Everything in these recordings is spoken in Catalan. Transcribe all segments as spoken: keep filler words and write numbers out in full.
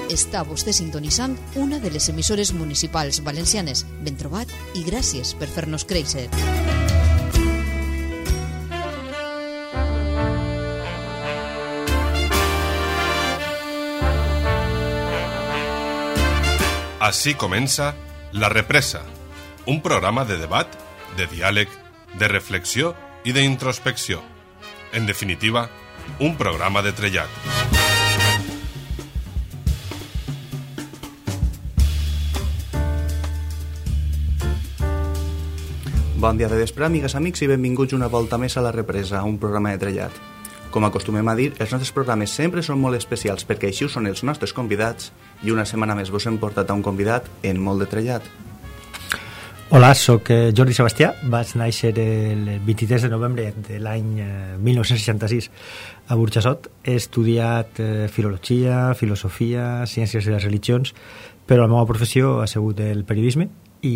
Està vostè sintonitzant una de les emissores municipals valencianes. Ben trobat i gràcies per fer-nos créixer. Así comença La Represa, un programa de debat, de diàleg, de reflexió i d'introspecció. En definitiva, un programa de trellat. Bon dia de vespre, amigues, amics, i benvinguts una volta més a La Represa, un programa de trellat. Com acostumem a dir, els nostres programes sempre són molt especials perquè així ho són els nostres convidats i una setmana més vos hem portat a un convidat en molt de trellat. Hola, soc Jordi Sebastià, vaig néixer el vint-i-tres de novembre de l'any mil nou-cents seixanta-sis a Burjassot. He estudiat filologia, filosofia, ciències de les religions, però la meva professió ha sigut el periodisme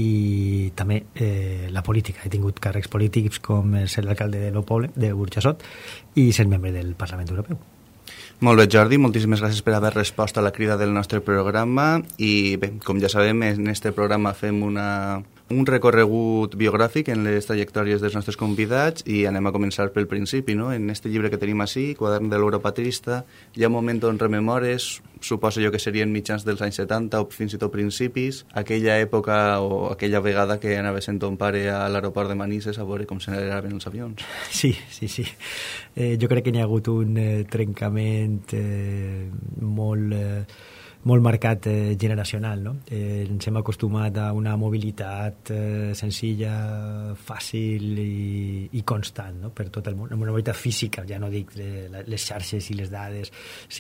i també eh, la política. He tingut càrrecs polítics com ser l'alcalde de Nou Poble, de Burjassot, i ser membre del Parlament Europeu. Molt bé, Jordi, moltíssimes gràcies per haver respost a la crida del nostre programa. I bé, com ja sabem, en este programa fem una, un recorregut biogràfic en les trajectòries dels nostres convidats i anem a començar pel principi, no? En este llibre que tenim així, Quadern de l'Europatrista, hi ha un moment on rememores, suposo jo que serien mitjans dels anys setanta o fins i tot principis, aquella època o aquella vegada que anaves amb ton pare a l'aeroport de Manises a veure com se n'eraven els avions. Sí, sí, sí. Eh, jo crec que n'hi ha hagut un eh, trencament eh, molt... Eh, molt marcat eh, generacional, no? Eh, ens hem acostumat a una mobilitat eh, senzilla, fàcil i, i constant, no? Per tot el món, una mobilitat física, ja no dic de les xarxes i les dades,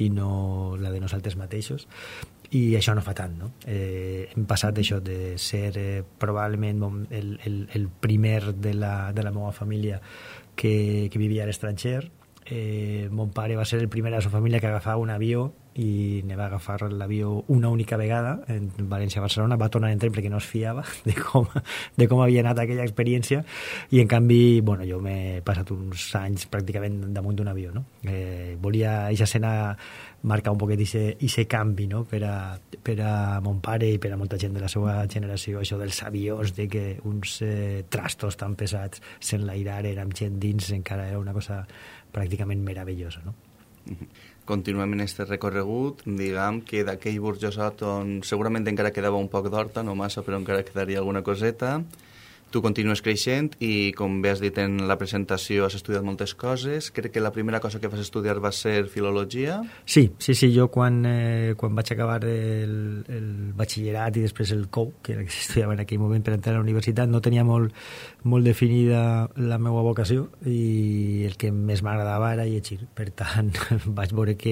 sinó la de nosaltres mateixos, i això no fa tant, no? Eh, hem passat això de ser eh, probablement el, el, el primer de la, de la meva família que, que vivia a l'estranger. Eh, mon pare va ser el primer de la seva família que agafava un avió i ne va agafar l'avió una única vegada en València-Barcelona, va tornar en tren perquè no es fiava de com, de com havia anat aquella experiència i en canvi, bueno, jo m'he passat uns anys pràcticament damunt d'un avió, no? Eh, volia aquesta escena marcar un poquet aquest canvi, no? Per a, per a mon pare i per a molta gent de la seva generació, això dels avions, de que uns eh, trastos tan pesats s'enlairaren amb gent dins encara era una cosa pràcticament meravellosa, no? Continuem en este recorregut, diguem que d'aquell Burjassot on segurament encara quedava un poc d'horta, no massa, però encara quedaria alguna coseta. Tu continues creixent i, com bé has dit en la presentació, has estudiat moltes coses. Crec que la primera cosa que vas estudiar va ser filologia. Sí, sí, sí. Jo quan, eh, quan vaig acabar el, el batxillerat i després el C O U, que era el que s'estudiava en aquell moment per entrar a la universitat, no tenia molt, molt definida la meva vocació i el que més m'agradava era llegir. Per tant, vaig veure que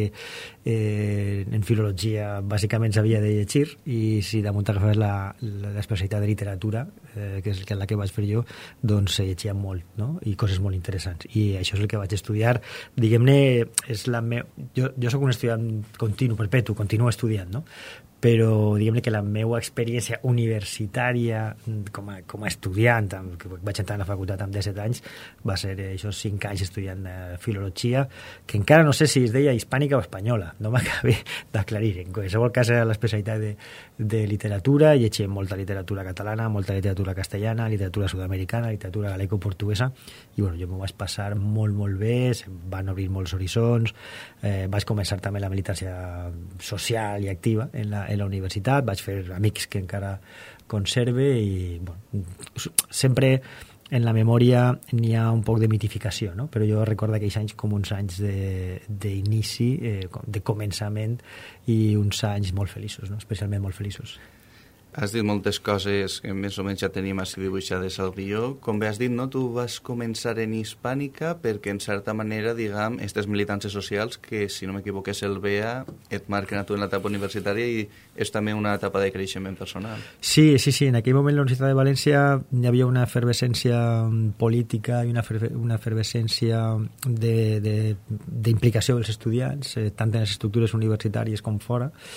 eh, en filologia bàsicament s'havia de llegir i si damunt agafaves la, la, l'especialitat de literatura, eh, que és el que la que vaig fer jo, doncs se llegia molt, no? I coses molt interessants. I això és el que vaig estudiar. Diguem-ne, és la me... jo, jo soc un estudiant continu, perpetu, continuo estudiant, no? Però diguem-ne que la meva experiència universitària com a, com a estudiant, que vaig entrar a la facultat amb disset anys, va ser això, cinc anys estudiant eh, filologia, que encara no sé si es deia hispànica o espanyola, no m'acabé d'aclarir. En qualsevol cas era l'especialitat de, de literatura, llegim molta literatura catalana, molta literatura castellana, literatura sud-americana, literatura galego-portuguesa, i bueno, jo m'ho vaig passar molt, molt bé, se'm van obrir molts horitzons, eh, vaig començar també la militància social i activa en la en la universitat, vaig fer amics que encara conserve i bueno, sempre en la memòria n'hi ha un poc de mitificació, no? Però jo recordo aquells anys com uns anys d'inici, eh, de començament i uns anys molt feliços, no? Especialment molt feliços. Has dit moltes coses que més o menys ja tenim així dibuixades al guió. Com bé has dit, no? Tu vas començar en hispànica perquè, en certa manera, diguem, aquestes militàncies socials que, si no m'equivoco, és el B E A, et marquen a tu en l'etapa universitària i és també una etapa de creixement personal. Sí, sí, sí. En aquell moment a la Universitat de València hi havia una efervescència política i una, una efervescència d'implicació de, de, dels estudiants, eh, tant en les estructures universitàries com fora,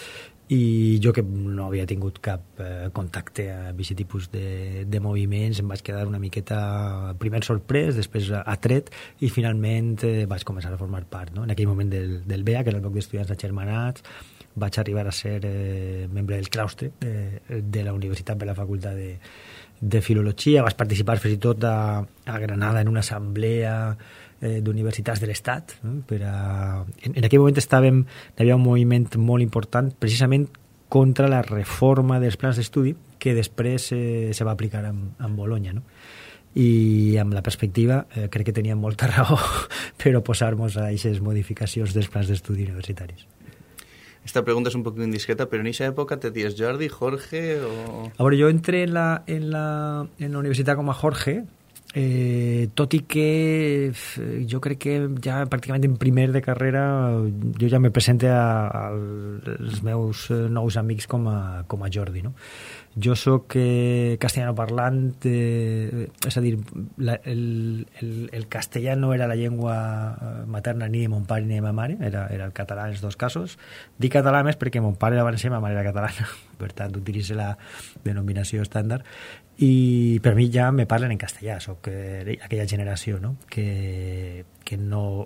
i jo que no havia tingut cap eh, contacte amb aquest tipus de, de moviments em vaig quedar una miqueta primer sorprès, després atret i finalment eh, vaig començar a formar part, no? En aquell moment del, del B E A, que era el bloc d'estudiants agermanats, vaig arribar a ser eh, membre del claustre de, de la universitat per la facultat de, de filologia, vaig participar fins i tot a, a Granada en una assemblea eh, d'universitats de l'Estat, no? Per a... en, en aquell moment estàvem, hi havia un moviment molt important precisament contra la reforma dels plans d'estudi que després eh, se va aplicar en, en Bologna, no? I amb la perspectiva eh, crec que teníem molta raó per oposar-nos a aquestes modificacions dels plans d'estudi universitaris. Esta pregunta és un poc indiscreta, però en aquesta època te dius Jordi, Jorge o... A veure, jo entré en la, en la, en la universitat com a Jorge, eh, tot i que jo crec que ja pràcticament en primer de carrera jo ja me presente a, a als meus nous amics com a, com a Jordi, no? Jo soc eh, castellano parlant, eh, és a dir, la, el, el, el castellà no era la llengua materna ni de mon pare ni de ma mare, era, era el català en els dos casos. Dic català més perquè mon pare era valencià i ma mare era catalana, per tant utilitzo la denominació estàndard, i per mi ja me parlen en castellà, soc eh, aquella generació, no? que, que no...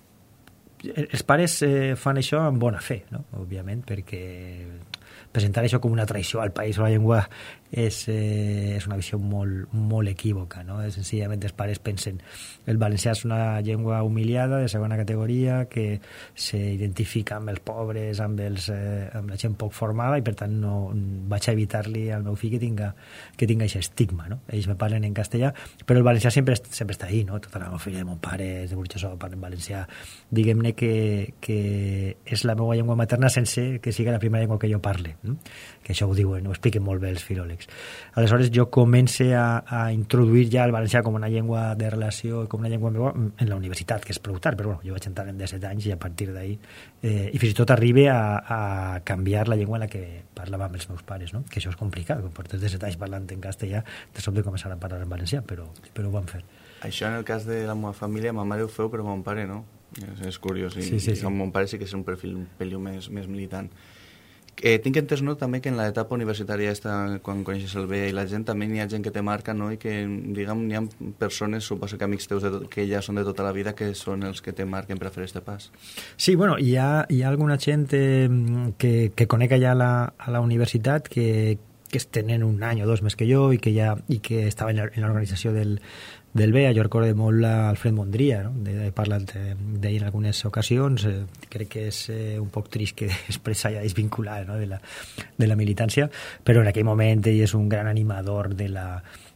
Els pares eh, fan això amb bona fe, no? Òbviament, perquè presentar això com una traïció al país o a la llengua és, eh, és una visió molt, molt equívoca, no? Senzillament els pares pensen el valencià és una llengua humiliada de segona categoria que s'identifica amb els pobres, amb, els, eh, amb la gent poc formada, i per tant no, vaig a evitar-li al meu fill que tinga que tinga aquest estigma, no? Ells me parlen en castellà, però el valencià sempre, sempre està ahí, no? Tota la meva filla de mon pare és de Burjassó, parla en valencià. Diguem-ne que, que és la meva llengua materna sense que siga la primera llengua que jo parle, no? Que això ho diuen, ho expliquen molt bé els filòlegs. Aleshores jo començo a, a introduir ja el valencià com una llengua de relació, com una llengua meva en la universitat, que és prou tard, però bueno, jo vaig entrar en disset anys i a partir d'ahir eh, i fins i tot arribe a, a canviar la llengua en la que parlava amb els meus pares, no? Que això és complicat, quan portes disset anys parlant en castellà, de sobte començar a parlar en valencià, però, però ho vam fer. Això en el cas de la meva família, ma mare ho feu, però mon pare no. És, és curiós, i, sí, sí, sí. I mon pare sí que és un perfil un peliu més, més militant. Eh, tinc entès, no, també que en l'etapa universitària esta, quan coneixes el B E A i la gent, també n'hi ha gent que te marca, no? I que, diguem, n'hi ha persones, suposo que amics teus de, que ja són de tota la vida, que són els que te marquen per a fer este pas. Sí, bueno, hi ha, hi ha alguna gent eh, que, que conec allà a la, a la universitat que, que tenen un any o dos més que jo i que, ja, i que estava en l'organització del del B E A. Jo recordo molt l'Alfred Mondria, no? He parlat d'ell en algunes ocasions, eh, crec que és eh, un poc trist que després s'hagi desvinculat, no? de, la, de la militància, però en aquell moment ell és un gran animador de la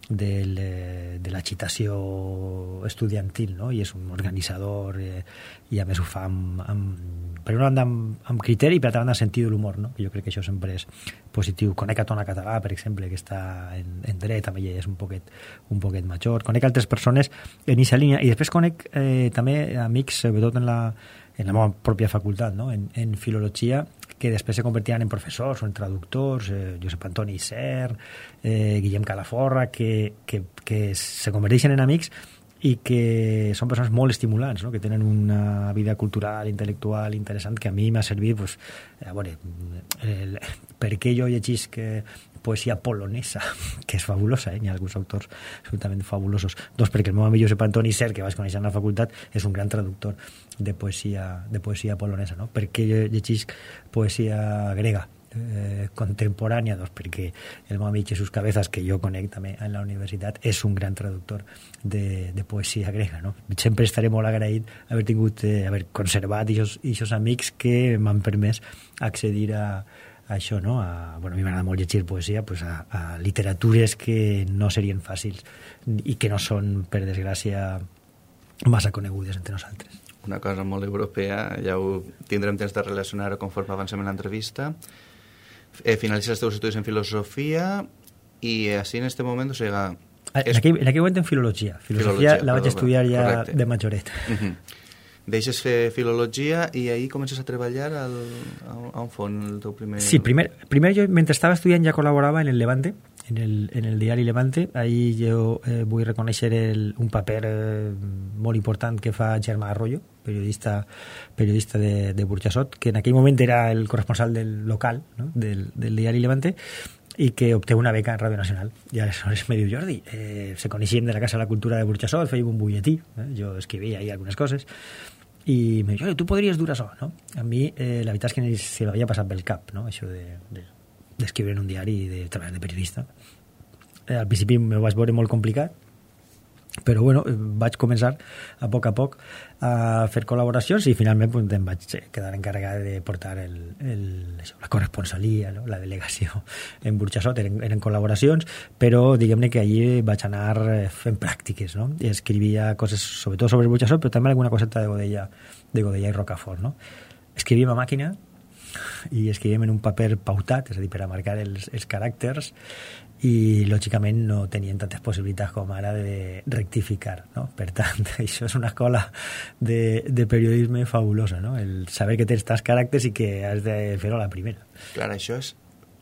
de, de l'agitació estudiantil, no? I és un organitzador eh, i a més ho fa amb, amb, per una banda amb, amb criteri i per altra banda amb sentit de l'humor, no? Jo crec que això sempre és positiu. Conec a Tona Català, per exemple, que està en, en dret, també ell és un poquet, un poquet major. Conec altres persones en aquesta línia i després conec eh, també amics, sobretot en la, en la meva pròpia facultat, no? en, en filologia, que després se convertiran en professors o en traductors, eh, Josep Antoni Isern, eh, Guillem Calaforra, que, que, que se converteixen en amics i que són persones molt estimulants, no? Que tenen una vida cultural, intel·lectual interessant, que a mi m'ha servit, pues, a veure, el, per què jo llegisc eh, poesia polonesa, que és fabulosa, eh? Hi ha alguns autors absolutament fabulosos. Doncs perquè el meu amic Josep Antoni Isern, que vaig conèixer en la facultat, és un gran traductor de poesia, de poesia polonesa, no? Per què jo llegisc poesia grega eh, contemporània? Doncs perquè el meu amic Jesús Cabezas, que jo conec també en la universitat, és un gran traductor de, de poesia grega, no? Sempre estaré molt agraït haver tingut, eh, haver conservat aquests amics que m'han permès accedir a això, no? A, bueno, a mi m'agrada molt llegir poesia, pues a, a literatures que no serien fàcils i que no són, per desgràcia, massa conegudes entre nosaltres. Una cosa molt europea, ja ho tindrem temps de relacionar conforme avancem en l'entrevista. Eh, finalitzes els teus estudis en filosofia i així en este moment, o sigui... En aquell, en aquell moment en filologia. Filologia, filologia la vaig perdó, estudiar ja correcte. De majoret. Uh-huh. Deixes fer filologia i ahir comences a treballar al, a, a on fon el teu primer... Sí, primer, primer jo, mentre estava estudiant, ja col·laborava en el Levante, en el, en el diari Levante. Ahí jo eh, vull reconèixer el, un paper eh, molt important que fa Germà Arroyo, periodista, periodista de, de Burjassot, que en aquell moment era el corresponsal del local, no? del, del diari Levante, i que obté una beca en Ràdio Nacional. I aleshores me diu, Jordi, eh, se coneixíem de la Casa de la Cultura de Burjassot, fèiem un butlletí, eh? Jo escrivia ahí algunes coses, i me diu, Jordi, tu podries dur això, no? A mi, eh, la veritat és que ni se m'havia passat pel cap, no? Això de, de, d'escriure en un diari i de treballar de periodista. Eh, al principi m'ho vaig veure molt complicat, però bueno, vaig començar a poc a poc a fer col·laboracions i finalment pues, em vaig quedar encarregat de portar el, el, això, la corresponsalia, no? La delegació en Burjassot, eren, eren col·laboracions, però diguem-ne que allí vaig anar fent pràctiques, no? I escrivia coses, sobretot sobre Burjassot, però també alguna coseta de Godella, de Godella i Rocafort, no? Escrivíem a màquina i escrivíem en un paper pautat, és a dir, per a marcar els, els caràcters, i lògicament no tenien tantes possibilitats com ara de rectificar, no? Per tant, això és una escola de, de periodisme fabulosa, no? El saber que tens tants caràcters i que has de fer-ho a la primera. Clar, això és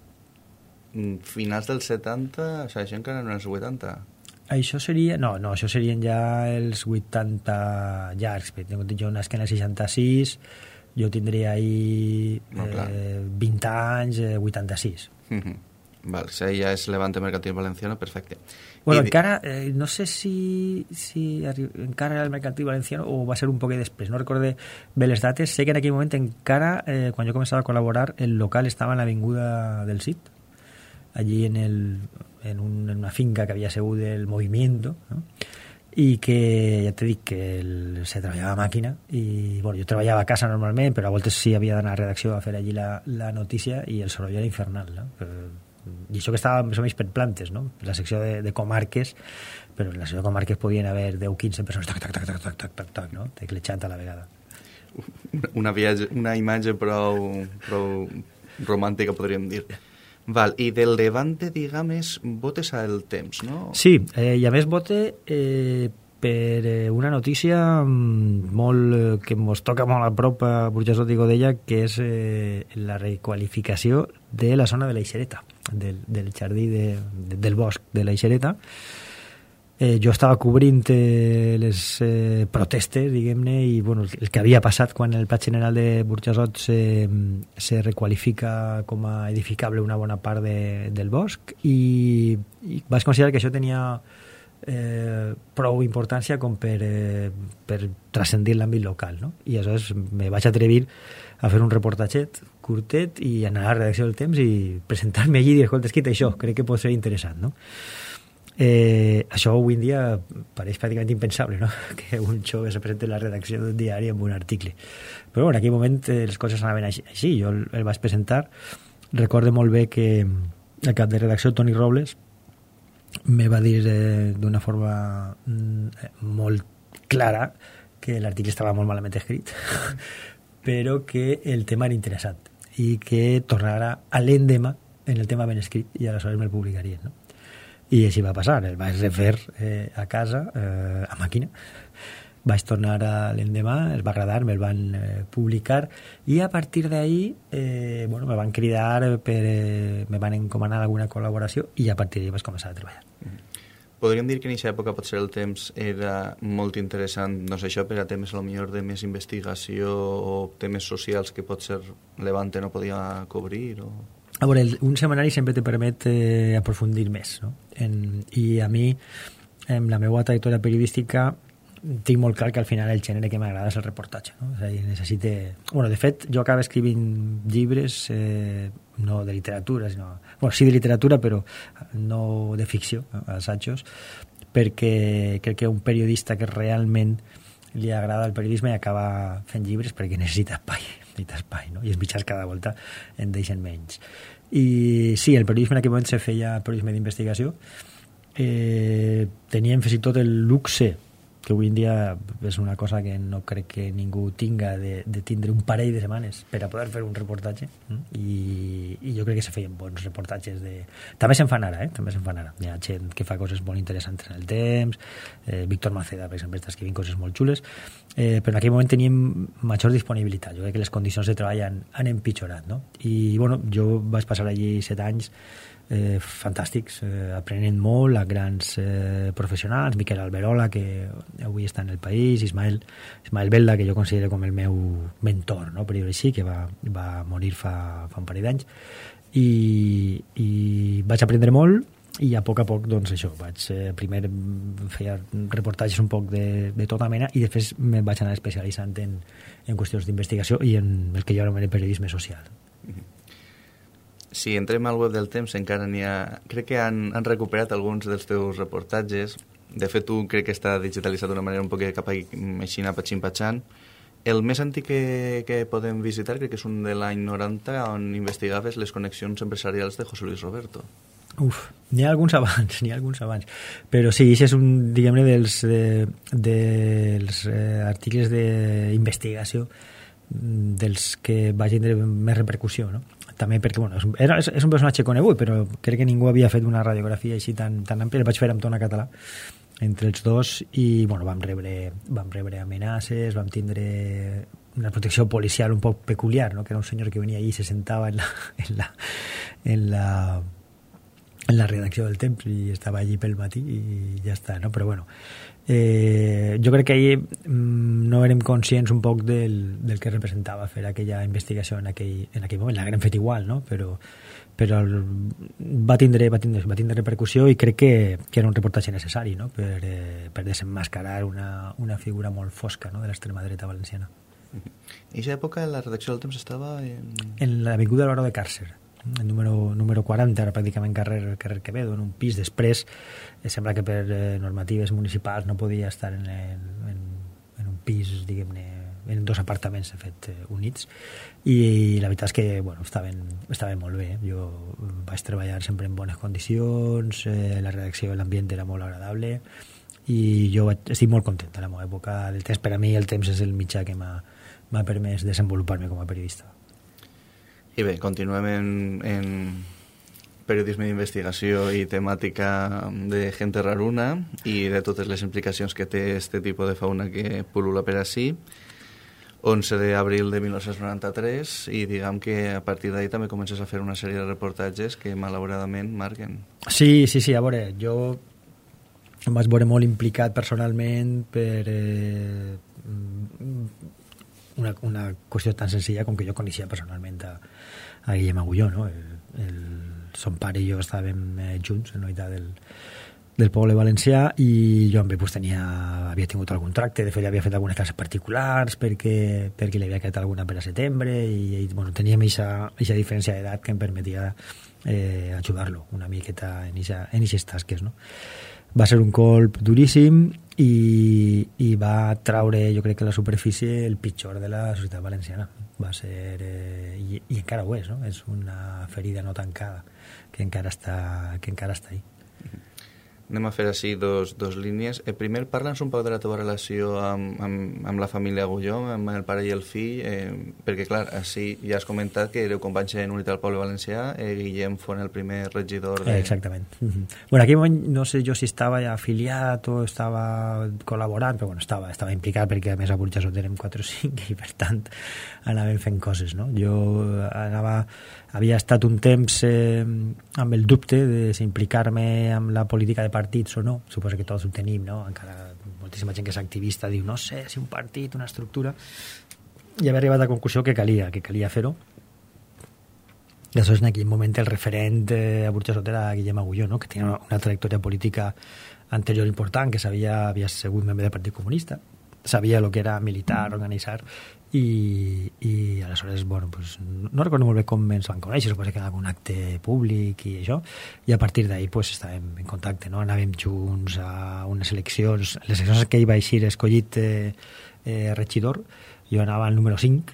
finals dels setanta, o sigui, això encara no és vuitanta. Això seria... No, no, això serien ja els vuitanta llargs. Jo nasc en el seixanta-sis, jo tindria ahir no, eh, vint anys, eh, vuitanta-sis. Mm-hmm. Val, si ja és Levante Mercantil Valenciano, perfecte. Bueno, I... encara, eh, no sé si, si arri... encara era el Mercantil Valenciano o va ser un poc després, no recorde bé les dates. Sé que en aquell moment encara, eh, quan jo començava a col·laborar, el local estava en l'avinguda del Cid, allí en, el, en, un, en una finca que havia sigut del Movimiento, no? I que ja t'he dit que el, se treballava a màquina i bueno, jo treballava a casa normalment, però a voltes sí havia d'anar a redacció a fer allí la, la notícia i el soroll era infernal, no? Però, i això que estava més o menys per plantes, no? La secció de, de comarques, però en la secció de comarques podien haver deu o quinze persones tac, tac, tac, tac, tac, tac, tac, tac, no? Teclejant a la vegada. Una, viatge, una imatge prou, prou romàntica, podríem dir. Val, i del Levante, diguem-nos, votes al temps, no? Sí, eh, i a més vote eh, per eh, una notícia molt, eh, que ens toca molt a prop a Burjassot i Godella, que és eh, la requalificació de la zona de l'Eixereta, del, del jardí de, de, del bosc de l'Eixereta. Eh, jo estava cobrint eh, les eh, protestes, diguem-ne, i bueno, el que havia passat quan el Pla General de Burjassot se, se requalifica com a edificable una bona part de, del bosc, i, i vaig considerar que això tenia eh, prou importància com per, eh, per transcendir l'àmbit local, no? I aleshores me vaig atrevir a fer un reportatget curtet i anar a la redacció del Temps i presentar-me allí i dir, escolta, escrita això, crec que pot ser interessant, no? Eh, això avui en dia pareix pràcticament impensable, no? Que un jove se presenti a la redacció d'un diari amb un article, però bueno, en aquell moment eh, les coses anaven així, així. Jo el, el vaig presentar. Recordo molt bé que el cap de redacció, Toni Robles, me va dir eh, d'una forma mm, molt clara que l'article estava molt malament escrit però que el tema era interessant i que tornara a l'endemà en el tema ben escrit i aleshores me'l publicarien, no? I així va passar, el vaig refer eh, a casa, eh, a màquina, vaig tornar a l'endemà, els va agradar, me'l van eh, publicar, i a partir d'ahí eh, bueno, me van cridar, per, eh, me van encomanar alguna col·laboració, i a partir d'ahí vaig començar a treballar. Podríem dir que en aquesta època potser el Temps era molt interessant, no sé, això per a temes a lo millor de més investigació o temes socials que potser Levante no podia cobrir o... A veure, el, un setmanari sempre te permet eh, aprofundir més, no? En, I a mi, en la meva trajectòria periodística, tinc molt clar que al final el gènere que m'agrada és el reportatge, no? És a dir, necessite... Bueno, de fet, jo acabo escrivint llibres, eh, no de literatura, sinó... Bueno, sí de literatura, però no de ficció, no? Assajos, perquè crec que un periodista que realment li agrada el periodisme i acaba fent llibres perquè necessita espai, necessita espai, no? I els mitjans cada volta en deixen menys. I sí, el periodisme en aquell moment se feia periodisme d'investigació. Eh, teníem fins i tot el luxe, que avui en dia és una cosa que no crec que ningú tinga, de, de tindre un parell de setmanes per a poder fer un reportatge, i, i jo crec que se feien bons reportatges de... També se'n fan ara, eh? També se'n fan ara. Hi ha gent que fa coses molt interessants en el Temps, eh, Víctor Maceda, per exemple, està escrivint coses molt xules, eh, però en aquell moment teníem major disponibilitat. Jo crec que les condicions de treball han, han empitjorat, no? I, bueno, jo vaig passar allí set anys eh, fantàstics, eh, aprenent molt a grans eh, professionals, Miquel Alberola, que avui està en El País, Ismael, Ismael Belda, que jo considero com el meu mentor, no? Per dir-ho així, que va, va morir fa, fa un parell d'anys, i, i vaig aprendre molt, i a poc a poc, doncs això, vaig, eh, primer feia reportatges un poc de, de tota mena i després me vaig anar especialitzant en, en qüestions d'investigació i en el que jo anomené periodisme social. Si entrem al web del Temps encara n'hi ha... Crec que han, han recuperat alguns dels teus reportatges. De fet, tu crec que està digitalitzat d'una manera un poc cap així patxin-patxant. El més antic que, que podem visitar crec que és un de l'any noranta on investigaves les connexions empresarials de José Luis Roberto. Uf, n'hi ha alguns abans, n'hi ha alguns abans. Però sí, això és un, diguem-ne, dels, de, dels eh, articles d'investigació dels que va tindre més repercussió, no? També perquè, bueno, és un, era, és un personatge conegut, però crec que ningú havia fet una radiografia així tan, tan àmplia. El vaig fer amb Tona Català, entre els dos, i, bueno, vam rebre, vam rebre amenaces, vam tindre una protecció policial un poc peculiar, no? Que era un senyor que venia allí i se sentava en la... En la, en la en la redacció del Temps i estava allí pel matí i ja està, no? Però bueno, eh, jo crec que ahir mm, no érem conscients un poc del, del que representava fer aquella investigació en aquell, en aquell moment. L'haguem fet igual, no? Però, però el, va, tindre, va, tindre, va tindre repercussió i crec que, que era un reportatge necessari, no? Per, eh, per desenmascarar una, una figura molt fosca, no? De l'extrema dreta valenciana. I en aquesta època la redacció del Temps estava en... En l'avinguda del Baró de Càrcer, el número, número quaranta, ara pràcticament carrer, carrer Quevedo, en un pis. Després, eh, sembla que per eh, normatives municipals no podia estar en, en, en, en un pis, diguem-ne, en dos apartaments, de fet, eh, units, i, i la veritat és que, bueno, estaven, estaven molt bé. Jo vaig treballar sempre en bones condicions, eh, la redacció de l'ambient era molt agradable, i jo vaig, estic molt content de la meva època del Temps. Per a mi el Temps és el mitjà que m'ha permès desenvolupar-me com a periodista. I bé, continuem en, en periodisme d'investigació i temàtica de gente raruna i de totes les implicacions que té este tipus de fauna que pul·lula per ací. onze d'abril de dinou noranta-tres i diguem que a partir d'ahir també comences a fer una sèrie de reportatges que malauradament marquen. Sí, sí, sí, a veure, jo em vaig veure molt implicat personalment per eh, una, una qüestió tan senzilla com que jo coneixia personalment a, a Guillem Agulló, no? El, el, son pare i jo estàvem eh, junts en l'unitat del, del poble valencià i jo amb ell pues, tenia, havia tingut algun tracte, de fet havia fet algunes classes particulars perquè, perquè li havia quedat alguna per a setembre i, i bueno, teníem aquesta diferència d'edat que em permetia eh, ajudar-lo una miqueta en aquestes tasques, no? Va ser un colp duríssim i, i va traure, jo crec que a la superfície, el pitjor de la societat valenciana. Va ser, eh, i, i encara ho és, no? És una ferida no tancada que encara està, que encara està ahí. Anem a fer així dos, dos línies. Eh, primer, parla'ns un poc de la teva relació amb, amb, amb la família Agulló, amb el pare i el fill, eh, perquè, clar, així ja has comentat que éreu companys en Unitat del Poble Valencià, eh, Guillem fos el primer regidor de... Eh, exactament. Mm-hmm. Bueno, aquí no sé jo si estava ja afiliat o estava col·laborant, però bueno, estava, estava implicat perquè a més a Burjassot érem quatre o cinc i per tant anàvem fent coses, no? Jo anava... Havia estat un temps eh, amb el dubte de si implicar-me amb la política de partits o no. Suposo que tots ho tenim, no? Encara moltíssima gent que és activista diu no sé si un partit, una estructura... I havia arribat a la conclusió que calia, que calia fer-ho. I aleshores en aquell moment el referent eh, a Burjassot era Guillem Agulló, no? Que tenia una, una trajectòria política anterior important, que sabia, havia sigut membre del Partit Comunista, sabia el que era militar, organitzar, i, i aleshores, bueno, pues, no recordo molt bé com ens van conèixer, suposo que en algun acte públic i això, i a partir d'ahir pues, estàvem en contacte, no? Anàvem junts a unes eleccions, les eleccions que hi va eixir escollit eh, eh, regidor, jo anava al número cinc,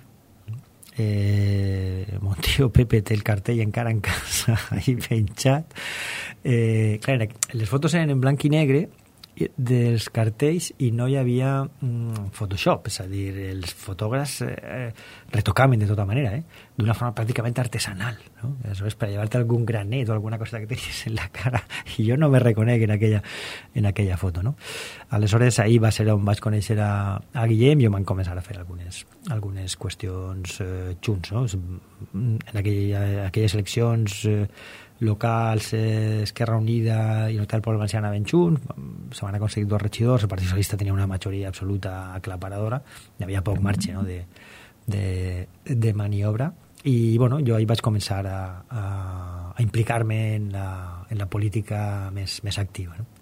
eh, mon tio Pepe té el cartell encara en casa ahí penjat, eh, clar, les fotos eren en blanc i negre dels cartells i no hi havia mm, Photoshop, és a dir, els fotògrafs eh, retocaven de tota manera, eh, d'una forma pràcticament artesanal, no? Aleshores, per llevar-te algun granet o alguna cosa que tenies en la cara, i jo no me reconec en aquella, en aquella foto, no? Aleshores, ahir va ser on vaig conèixer a, a Guillem i vam començar a fer algunes, algunes qüestions eh, junts, no? en aquell, aquelles eleccions eh, locals, eh, Esquerra Unida i Unitat del Poble Valencià anaven junts, se van aconseguir dos regidors, el Partit Socialista tenia una majoria absoluta aclaparadora, hi havia poc marge, no?, de, de, de maniobra, i bueno, jo ahí vaig començar a, a, a implicar-me en la, en la política més, més activa, no?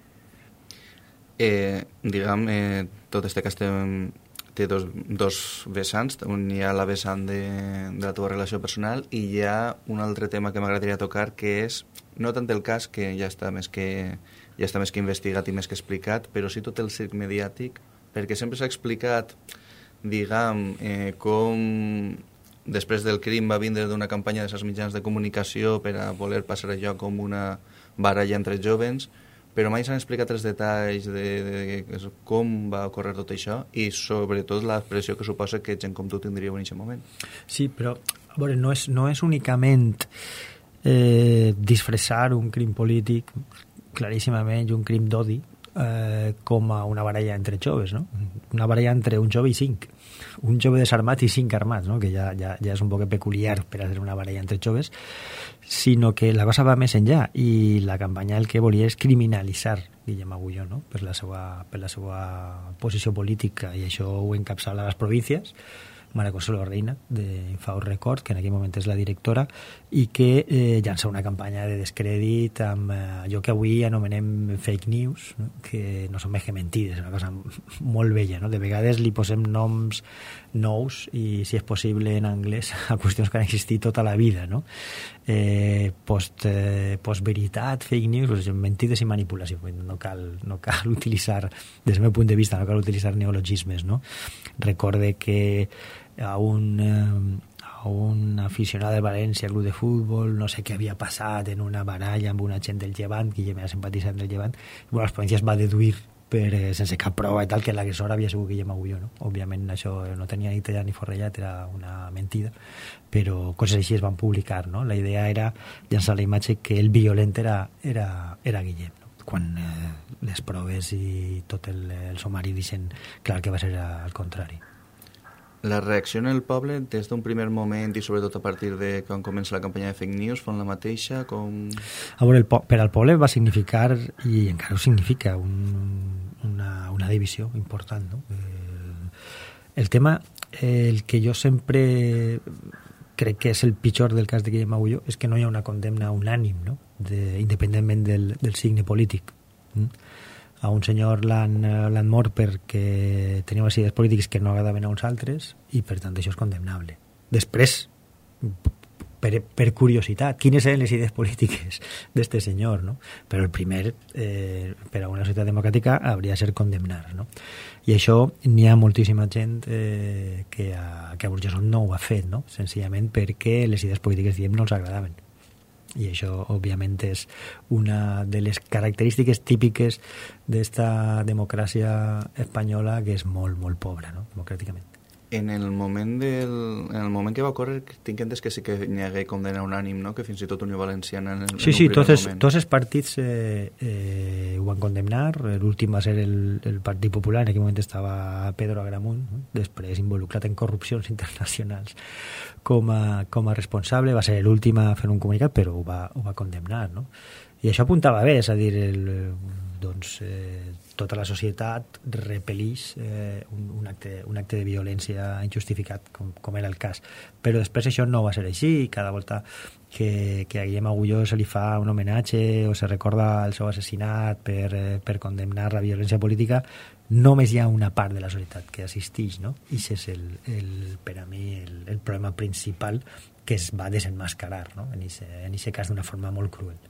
Eh, diguem, eh, tot este cas té, té dos, dos vessants. Un, hi ha la vessant de, de la teva relació personal, i hi ha un altre tema que m'agradaria tocar, que és no tant el cas, que ja està més que, ja està més que investigat i més que explicat, però sí tot el circ mediàtic, perquè sempre s'ha explicat, diguem, eh, com després del crim va vindre d'una campanya de els mitjans de comunicació per a voler passar allò com una baralla entre jovens, però mai s'han explicat els detalls de, de, de com va ocórrer tot això, i sobretot la pressió que suposa que gent com tu tindríeu en aquest moment. Sí, però a veure, no és, no és únicament eh, disfressar un crim polític claríssimament i un crim d'odi eh, com a una baralla entre joves, no? Una baralla entre un jove i cinc, un jove desarmat i cinc armats, no? Que ja, ja, ja és un poc peculiar per a ser una baralla entre joves, sinó que la cosa va més enllà, i la campanya el que volia és criminalitzar Guillem Agulló, no?, per la seva, per la seva posició política, i això ho encapçala a les províncies, María Consuelo Reina, d'Infao Record, que en aquell moment és la directora, i que eh, llança una campanya de descrèdit amb eh, allò que avui anomenem fake news, no?, que no són més que mentides, és una cosa molt vella, no? De vegades li posem noms nous, i si és possible en anglès, a qüestions que han existit tota la vida, no? Eh, post, eh, post-veritat, fake news, doncs, mentides i manipulació. No cal, no cal utilitzar, des del meu punt de vista, no cal utilitzar neologismes, no? Recorde que a un, eh, a un aficionat de València, club de futbol, no sé què havia passat en una baralla amb una gent del Llevant, que ja m'ha simpatitzat del Llevant, i bueno, les províncies va deduir per, eh, sense cap prova i tal, que l'agressor havia sigut Guillem Agulló, no? Òbviament això no tenia ni tallat ni forrellat, era una mentida, però coses així es van publicar, no? La idea era llançar la imatge que el violent era, era, era Guillem, no? Quan eh, les proves i tot el, el sumari dicen clar que va ser al contrari. La reacció en el poble, des d'un primer moment i sobretot a partir de quan comença la campanya de fake news, fon la mateixa? Com... A veure, el po- per al poble va significar, i encara ho significa, un, una, una divisió important, no? Eh, el tema, eh, el que jo sempre crec que és el pitjor del cas de Guillem Agulló, és que no hi ha una condemna unànim, no?, de, independentment del, del signe polític. Mm? A un senyor l'han, l'han mort perquè tenia unes idees polítiques que no agradaven a uns altres, i per tant això és condemnable. Després, per, per curiositat, quines eren les idees polítiques d'este senyor, no? Però el primer, eh, per a una societat democràtica, hauria de ser condemnar, no? I això n'hi ha moltíssima gent eh, que a, que a Burjassot no ho ha fet, no? Senzillament perquè les idees polítiques, diem, no els agradaven. I això, òbviament, és una de les característiques típiques d'esta democràcia espanyola, que és molt, molt pobra, no?, democràticament. En el moment del, en el moment que va ocórrer, tinc entès que sí que n'hi hagué condemna unànim, no?, que fins i tot Unió Valenciana en, el, sí, en sí, un tots primer els, moment. tots els partits eh, eh, ho van condemnar. L'últim va ser el, el Partit Popular, en aquell moment estava Pedro Agramunt, no?, després involucrat en corrupcions internacionals com a, com a responsable. Va ser l'últim a fer un comunicat, però ho va, ho va condemnar, no? I això apuntava bé, és a dir, el, doncs, eh, tota la societat repel·lix eh, un, un, acte, un acte de violència injustificat, com, com era el cas. Però després això no va ser així, i cada volta que, que a Guillem Agulló se li fa un homenatge o se recorda el seu assassinat per, eh, per condemnar la violència política, només hi ha una part de la societat que assisteix, no? I això és, el, el, per a mi, el, el problema principal que es va desenmascarar, no?, en aquest cas d'una forma molt cruel.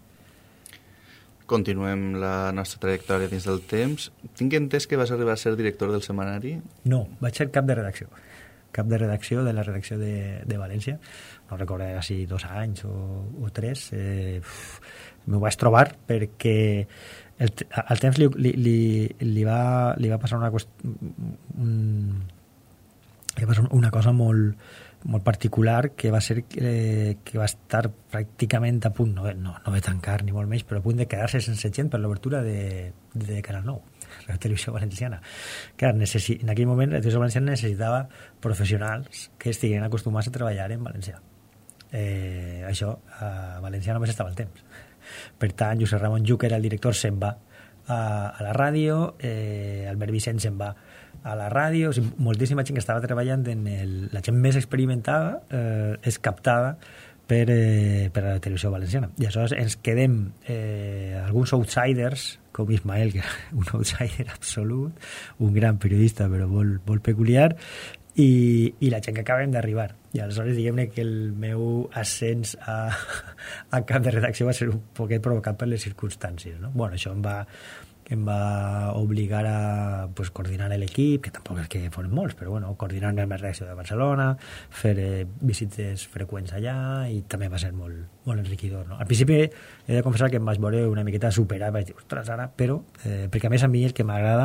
Continuem la nostra trajectòria dins del temps. Tinc entès que vas arribar a ser director del setmanari? No, vaig ser cap de redacció. Cap de redacció de la redacció de, de València. No recordo si dos anys o, o tres. Eh, m'ho vaig trobar perquè el, al temps li, li, li, li, va, li va passar una, un, li va passar una cosa molt molt particular, que va ser eh, que va estar pràcticament a punt, no, no, no de tancar ni molt menys, però a punt de quedar-se sense gent per l'obertura de, de Canal nou, la televisió valenciana. Clar, necessi, en aquell moment la televisió valenciana necessitava professionals que estiguin acostumats a treballar en valencià. eh, això, a València només estava el temps. Per tant, Josep Ramon Lluc, que era el director, se'n va a, a la ràdio, eh, Albert Vicent se'n va a la ràdio, o sigui, moltíssima gent que estava treballant en el, la gent més experimentada eh, és captada per, eh, per a la televisió valenciana. I aleshores ens quedem eh, alguns outsiders, com Ismael, que era un outsider absolut, un gran periodista però molt, molt peculiar, i, i la gent que acabem d'arribar. I aleshores diguem-ne que el meu ascens a, a cap de redacció va ser un poquet provocat per les circumstàncies, no? Bueno, això em va, em va obligar a pues, coordinar l'equip, que tampoc és que foren molts, però bueno, coordinar-me amb la redacció de Barcelona, fer eh, visites freqüents allà, i també va ser molt, molt enriquidor, no? Al principi he de confessar que em vaig veure una miqueta superat, vaig dir, ostres, ara, però, eh, perquè a més a mi el que m'agrada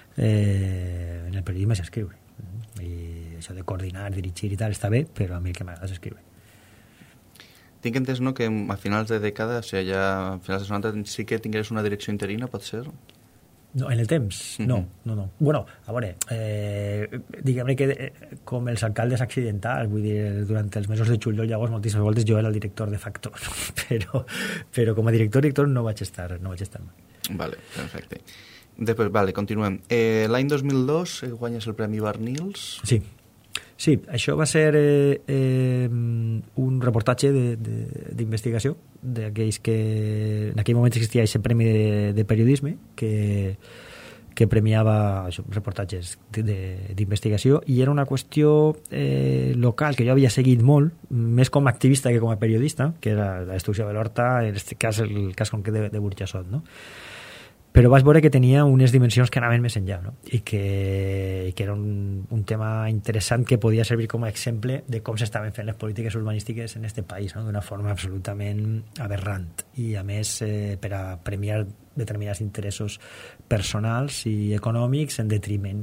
eh, en el periodisme és escriure, i això de coordinar, dirigir i tal està bé, però a mi el que m'agrada és escriure. Tinc entès, no, que a finals de dècada, o sigui, ja a finals de noranta, sí que tingués una direcció interina, pot ser? No, en el temps? No, uh-huh. no, no. Bueno, a veure, eh, diguem-ne que eh, com els alcaldes accidentals, vull dir, durant els mesos de juliol, llavors, moltíssimes voltes jo era el director de facto, no? però, però com a director, director no vaig estar, no vaig estar mai. Vale, perfecte. Després, vale, continuem. Eh, L'any dos mil dos eh, guanyes el Premi Barnils. Sí, sí, això va ser eh, eh, un reportatge d'investigació d'aquells que en aquell moment existia aquest premi de, de periodisme que, que premiava això, reportatges d'investigació, i era una qüestió eh, local que jo havia seguit molt, més com a activista que com a periodista, que era la destrucció de l'Horta, en aquest cas el cas concret de, de Burjassot, no? Però vaig veure que tenia unes dimensions que anaven més enllà, no? I que, i que era un, un tema interessant que podia servir com a exemple de com s'estaven fent les polítiques urbanístiques en aquest país, no? D'una forma absolutament aberrant, i a més eh, per a premiar determinats interessos personals i econòmics en detriment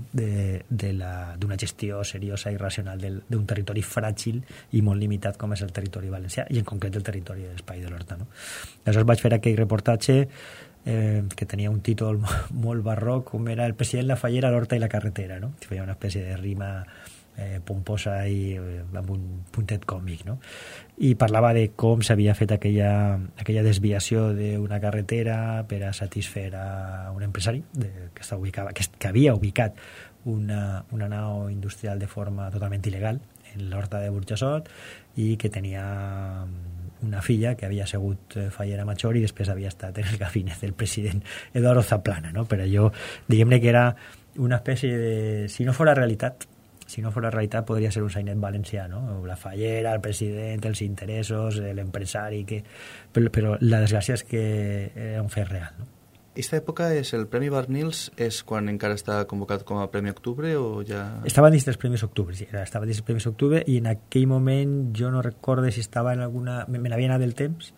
d'una gestió seriosa i racional d'un territori fràgil i molt limitat com és el territori valencià, i en concret el territori de l'Espai de l'Horta, no? Aleshores vaig fer aquell reportatge Eh, que tenia un títol molt barroc, com era El president, la fallera, l'Horta i la carretera, no? Que feia una espècie de rima eh, pomposa i eh, amb un puntet còmic, no? I parlava de com s'havia fet aquella, aquella desviació d'una carretera per a satisfer a un empresari de, que, està ubicada, que, que havia ubicat una, una nau industrial de forma totalment il·legal en l'Horta de Burjassot, i que tenia una filla que havia sigut fallera major i després havia estat en el gabinet del president Eduardo Zaplana, no? Però jo, diguem-ne que era una espècie de... Si no fos realitat, si no fos realitat podria ser un sainet valencià, no? La fallera, el president, els interessos, l'empresari, que... però, però la desgràcia és que era un fet real, no? Aquesta època és el Premi Barnils, és quan encara està convocat com a Premi Octubre o ja... Estava dins dels Premis Octubre, sí, estava dins dels Premis Octubre, i en aquell moment jo no recorde si estava en alguna... Me n'havia anat del temps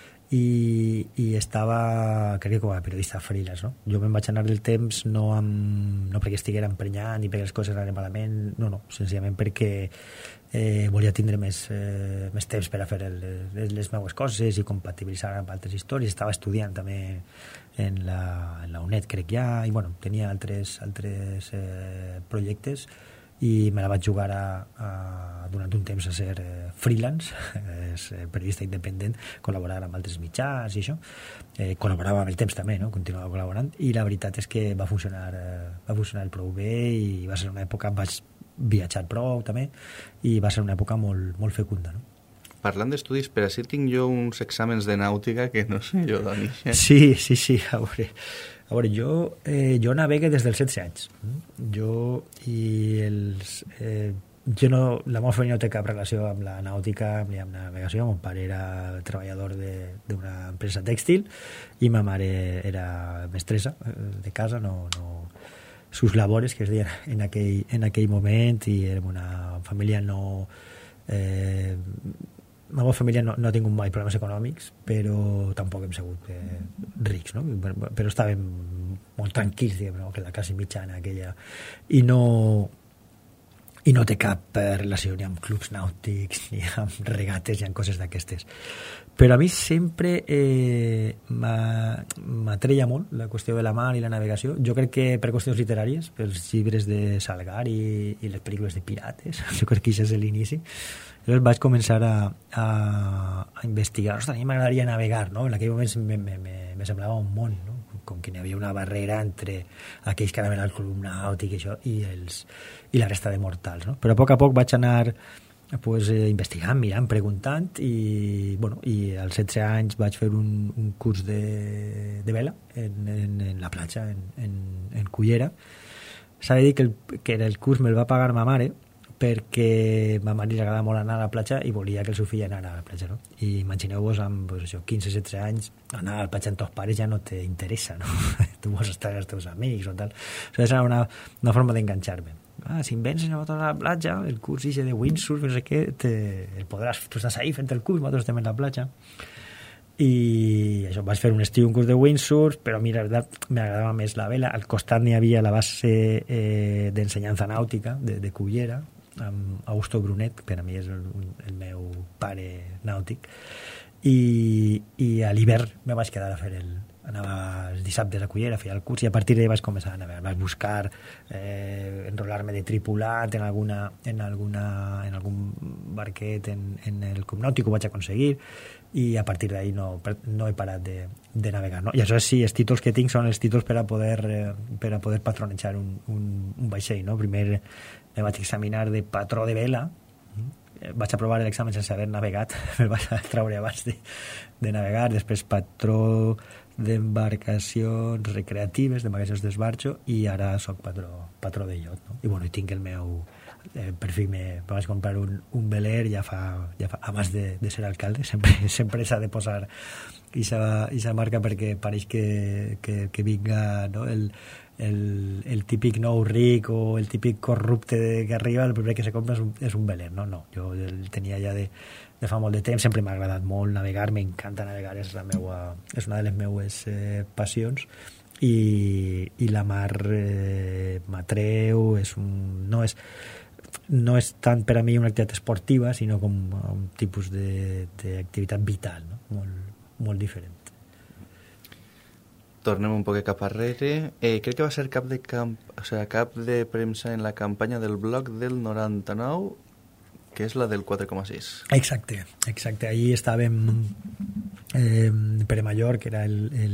i, i estava, crec que com a periodista freelance, no? Jo me'n vaig anar del temps no, amb, no perquè estiguera emprenyat ni perquè les coses anaven malament, no, no, senzillament perquè eh, volia tindre més, eh, més temps per a fer el, les, les meues coses i compatibilitzar amb altres històries. Estava estudiant també en la, en la UNED, crec ja, i bueno, tenia altres, altres eh, projectes, i me la vaig jugar a, a, durant un temps a ser eh, freelance, és eh, periodista independent, col·laborar amb altres mitjans i això. Eh, col·laborava amb el temps també, no? Continuava col·laborant, i la veritat és que va funcionar, eh, va funcionar prou bé, i va ser una època, vaig viatjar prou també, i va ser una època molt, molt fecunda, no? Parlant d'estudis, per així tinc jo uns exàmens de nàutica que no sé jo d'on hi és. Sí, sí, sí, a veure, a veure jo, eh, jo navegue des dels setze anys. Jo i els... Eh, jo no, la meva família no té cap relació amb la nàutica, amb la navegació. Mon pare era treballador d'una empresa tèxtil i ma mare era mestressa de casa, no... no sus labores, que es deien en aquell, en aquell moment, i érem una família no... Eh, la meva família no, no ha tingut mai problemes econòmics, però tampoc hem sigut eh, rics, no? Però estàvem molt tranquils, diguem, no? Que la classe mitjana aquella, i no i no té cap eh, relació ni amb clubs nàutics ni amb regates ni amb coses d'aquestes. Però a mi sempre eh, m'atreia molt la qüestió de la mar i la navegació. Jo crec que per qüestions literàries, pels llibres de Salgar i, i les pel·lícules de pirates, jo crec que això és l'inici. Llavors vaig començar a, a, a investigar. Ostres, a mi m'agradaria navegar, no? En aquell moment me, me, me, me semblava un món, no? Com que hi havia una barrera entre aquells que anaven al club nàutic i això, i, els, i la resta de mortals, no? Però a poc a poc vaig anar pues, eh, investigant, mirant, preguntant, i, bueno, i als setze anys vaig fer un, un curs de, de vela en, en, en la platja, en, en, en Cullera. S'ha de dir que el, que el curs me'l va pagar ma mare, perquè ma mare li agradava molt anar a la platja i volia que el seu fill anara a la platja, no? I imagineu-vos amb pues, això, quinze setze anys, anar a la platja amb tots pares ja no t'interessa, no? Tu vols estar amb els teus amics o tal. Això era una, una forma d'enganxar-me. Ah, si em vens a la platja, el curs ixe de windsurf, no sé què, te, el podràs, tu estàs ahí fent el curs, nosaltres estem en la platja. I això, vaig fer un estiu, un curs de windsurf, però a mi la veritat m'agradava més la vela. Al costat n'hi havia la base eh, d'ensenyança nàutica de, de Cullera, amb Augusto Brunet, per a mi és el, el meu pare nàutic, i, i a l'hivern me vaig quedar a fer el, anava els dissabtes a Cullera, feia el curs, i a partir d'ahir vaig començar a navegar, vaig buscar eh, enrolar-me de tripulat en, alguna, en, alguna, en algun barquet en, en el Club Nàutic, ho vaig aconseguir, i a partir d'ahir no, no he parat de, de navegar, no? I això sí, els títols que tinc són els títols per a poder, eh, per a poder patronejar un, un, un vaixell, no? Primer me vaig examinar de patró de vela, vaig aprovar l'examen sense haver navegat, me'l vaig traure abans de, de navegar, després patró d'embarcacions recreatives, d'embarcacions d'esbarjo, i ara soc patró, patró de iot, no? I bueno, i tinc el meu eh, per fi me vaig comprar un, un veler ja fa, ja fa abans de, de ser alcalde, sempre, sempre s'ha de posar aquesta marca perquè pareix que, que, que vinga, no? el El, el típic nou ric o el típic corrupte que arriba, el primer que se compra és un, és un veler, no, no, jo el tenia ja de, de fa molt de temps, sempre m'ha agradat molt navegar, m'encanta navegar, és, la meua, és una de les meues eh, passions, i, i la mar eh, m'atreu, és un, no, és, no és tant per a mi una activitat esportiva, sinó com un tipus d'activitat vital, no? molt, molt diferent. Tornem un poc cap arrere. Eh, crec que va ser cap de, camp, o sea, cap de premsa en la campanya del blog del noranta-nou, que és la del quatre coma sis. Exacte, exacte. Ahí estàvem eh, Pere Mallor, que era el, el,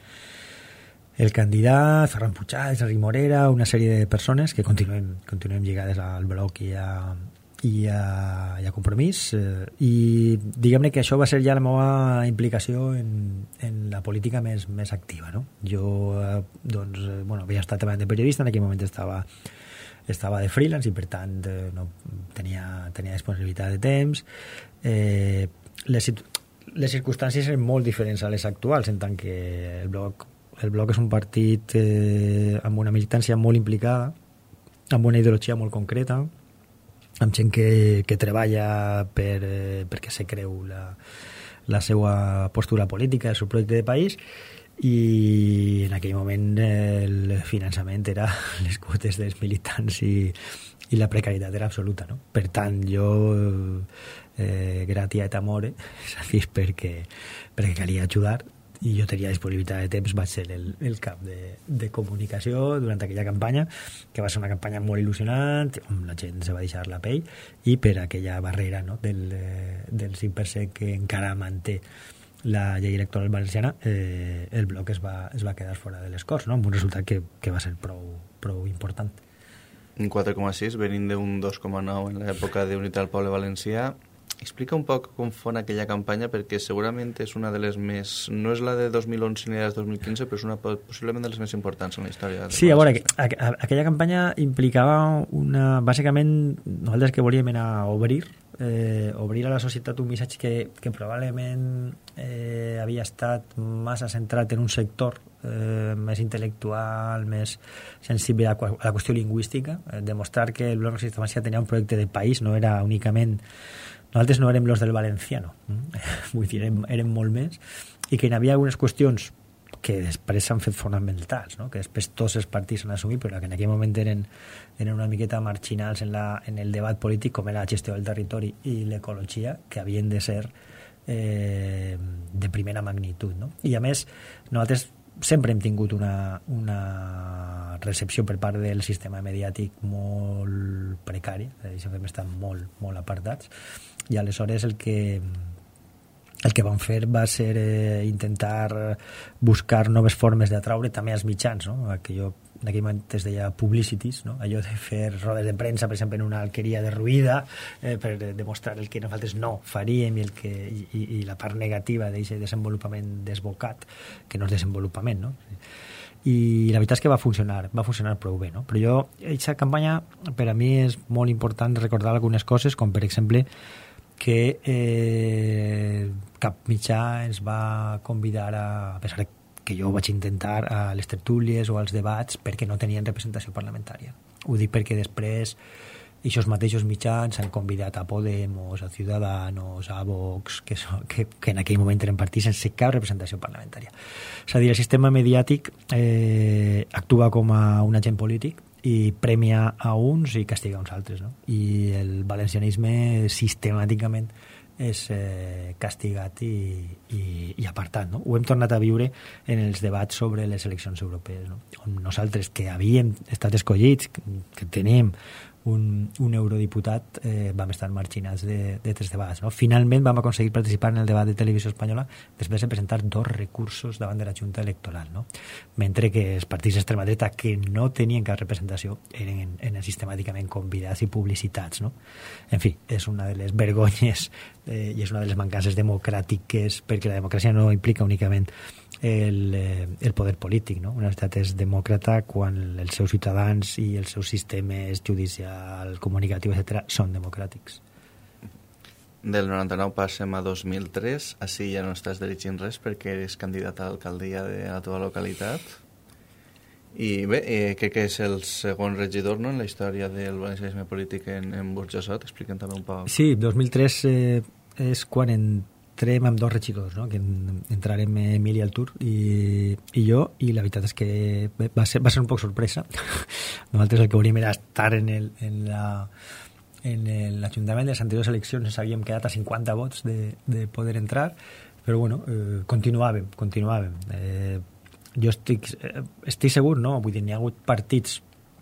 el candidat, Ferran Puigdemont, Sergi Morera, una sèrie de persones que continuem, continuem lligades al blog i a, i a, i a Compromís, eh, i diguem-ne que això va ser ja la meva implicació en, en la política més, més activa, no? Jo eh, doncs, eh, bueno, havia estat treballant de periodista, en aquell moment estava, estava de freelance i per tant eh, no, tenia, tenia disponibilitat de temps. eh, les, les circumstàncies eren molt diferents a les actuals, en tant que el blog, el blog és un partit eh, amb una militància molt implicada, amb una ideologia molt concreta, amb gent que, que treballa per, eh, perquè se creu la, la seva postura política, el seu projecte de país, i en aquell moment eh, el finançament era les quotes dels militants i, i la precarietat era absoluta, no? Per tant, jo eh, gratia et amore, és a dir, perquè, perquè calia ajudar, i jo tenia disponibilitat de temps, vaig ser el, el cap de, de comunicació durant aquella campanya, que va ser una campanya molt il·lusionant, on la gent se va deixar la pell, i per aquella barrera, no? del, del cinc per cent que encara manté la llei electoral valenciana, eh, el bloc es va, es va quedar fora de les Corts, no? Amb un resultat que, que va ser prou, prou important. Un quatre coma sis, venint d'un dos coma nou en l'època d'Unitat al Poble Valencià. Explica un poc com fon aquella campanya, perquè segurament és una de les més... No és la de dos mil onze ni la de dos mil quinze, però és una possiblement de les més importants en la història. Sí, a veure, a, a, aquella campanya implicava una... Bàsicament, nosaltres que volíem anar a obrir, eh, obrir a la societat un missatge que, que probablement eh, havia estat massa centrat en un sector eh, més intel·lectual, més sensible a, a la qüestió lingüística, eh, demostrar que el Bloc Nacionalista Valencià tenia un projecte de país, no era únicament... Nosaltres no érem los del valenciano, vull dir, érem, érem molt més, i que hi havia algunes qüestions que després s'han fet fonamentals, no? Que després tots els partits s'han assumit, però que en aquell moment eren, eren una miqueta marginals en, la, en el debat polític, com era la gestió del territori i l'ecologia, que havien de ser eh, de primera magnitud, no? I a més, nosaltres sempre hem tingut una, una recepció per part del sistema mediàtic molt precària, és a dir, sempre hem estat molt, molt apartats, i aleshores el que el que vam fer va ser eh, intentar buscar noves formes d'atraure també als mitjans, no? Que jo en aquell moment es deia publicities, no? Allò de fer rodes de premsa, per exemple, en una alqueria derruïda, eh, per demostrar el que nosaltres no faríem i, el que, i, i la part negativa d'aquest desenvolupament desbocat, que no és desenvolupament, no? I la veritat és que va funcionar, va funcionar prou bé, no? Però jo, aquesta campanya, per a mi és molt important recordar algunes coses, com per exemple que eh, cap mitjà ens va convidar a, a pesar que jo vaig intentar, a les tertúlies o als debats, perquè no tenien representació parlamentària. Ho dic perquè després aquests mateixos mitjans han convidat a Podemos, a Ciudadanos, a Vox, que, so, que, que en aquell moment eren partits sense cap representació parlamentària. És a dir, el sistema mediàtic eh, actua com a un agent polític i premia a uns i castiga a uns altres, no? I el valencianisme sistemàticament és eh, castigat i, i, i apartat, no? Ho hem tornat a viure en els debats sobre les eleccions europees, no? On nosaltres, que havíem estat escollits, que, que tenim un, un eurodiputat, eh, vam estar marginats de, de tres debats, no? Finalment vam aconseguir participar en el debat de Televisió Espanyola després de presentar dos recursos davant de la Junta Electoral, no? Mentre que els partits d'extrema dreta que no tenien cap representació eren, eren sistemàticament convidats i publicitats, no? En fi, és una de les vergonyes eh, i és una de les mancances democràtiques, perquè la democràcia no implica únicament el, eh, el poder polític, no? Una societat és demòcrata quan els seus ciutadans i els seus sistemes judicial, comunicatiu, etcètera són democràtics. Del noranta-nou passem a dos mil tres. Així ja no estàs dirigint res perquè eres candidat a l'alcaldia de la teva localitat. I bé, eh, crec que és el segon regidor, no?, en la història del valencianisme polític en, en Burjassot. Explica'n també un poc. Sí, dos mil tres eh, és quan entrem amb dos regidors, no?, que en, entrarem Emili Altur i, i jo, i la veritat és que bé, va, ser, va ser un poc sorpresa. Nosaltres el que volíem era estar en, el, en la en l'Ajuntament de les anteriors eleccions, ens havíem quedat a cinquanta vots de, de poder entrar, però bueno, eh, continuàvem, continuàvem. Eh, jo estic, estic segur, no? Vull dir, n'hi ha hagut partits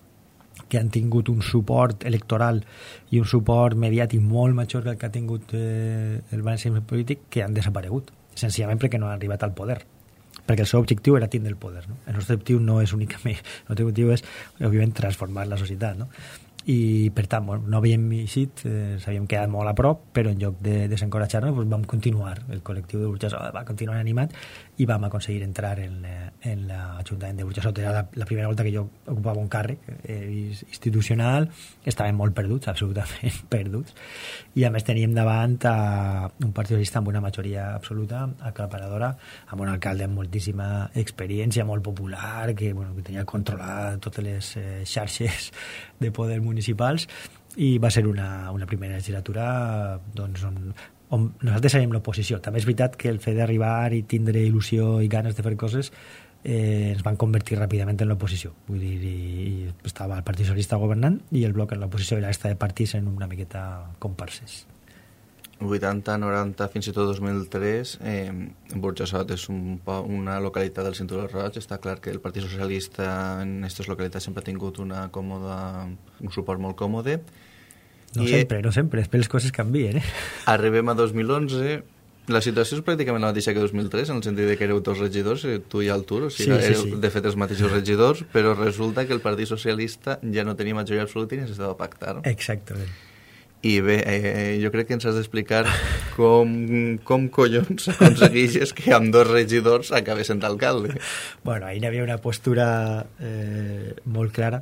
que han tingut un suport electoral i un suport mediàtic molt major que el que ha tingut eh, el valencianisme polític, que han desaparegut, senzillament perquè no han arribat al poder, perquè el seu objectiu era tindre el poder, no? El nostre objectiu no és únicament, el nostre objectiu és, òbviament, transformar la societat, no? I per tant, bueno, no havíem eixit, eh, s'havíem quedat molt a prop, però en lloc de desencoratjar-nos, doncs vam continuar, el col·lectiu de Burjassot va continuar animat i vam aconseguir entrar en, en l'Ajuntament de Burjassot. Era la, la primera volta que jo ocupava un càrrec eh, institucional, estàvem molt perduts, absolutament perduts, i a més teníem davant a un partit socialista amb una majoria absoluta, aclaparadora, amb un alcalde amb moltíssima experiència, molt popular, que, bueno, que tenia controlat totes les eh, xarxes de poder municipals, i va ser una, una primera legislatura doncs, on, on nosaltres érem l'oposició. També és veritat que el fet d'arribar i tindre il·lusió i ganes de fer coses eh, ens van convertir ràpidament en l'oposició. Vull dir, i, i estava el Partit Socialista governant i el bloc en l'oposició i la resta de partits en una miqueta comparses. vuitanta, noranta, fins i tot dos mil tres, eh, Burjassot és un, una localitat del Cinturó Roig. Està clar que el Partit Socialista en aquestes localitats sempre ha tingut una còmoda, un suport molt còmode. No I sempre, no sempre, després les coses canvien, eh? Arribem a dos mil onze, la situació és pràcticament la mateixa que dos mil tres, en el sentit de que éreu dos regidors, tu i Altur, o sigui, sí, sí, éreu sí. de fet els mateixos regidors, però resulta que el Partit Socialista ja no tenia majoria absoluta i necessitava pactar. Exactament. I bé, eh, jo crec que ens has d'explicar com, com collons aconsegueixes que amb dos regidors acabes sent alcalde. Bueno, ahir hi havia una postura eh, molt clara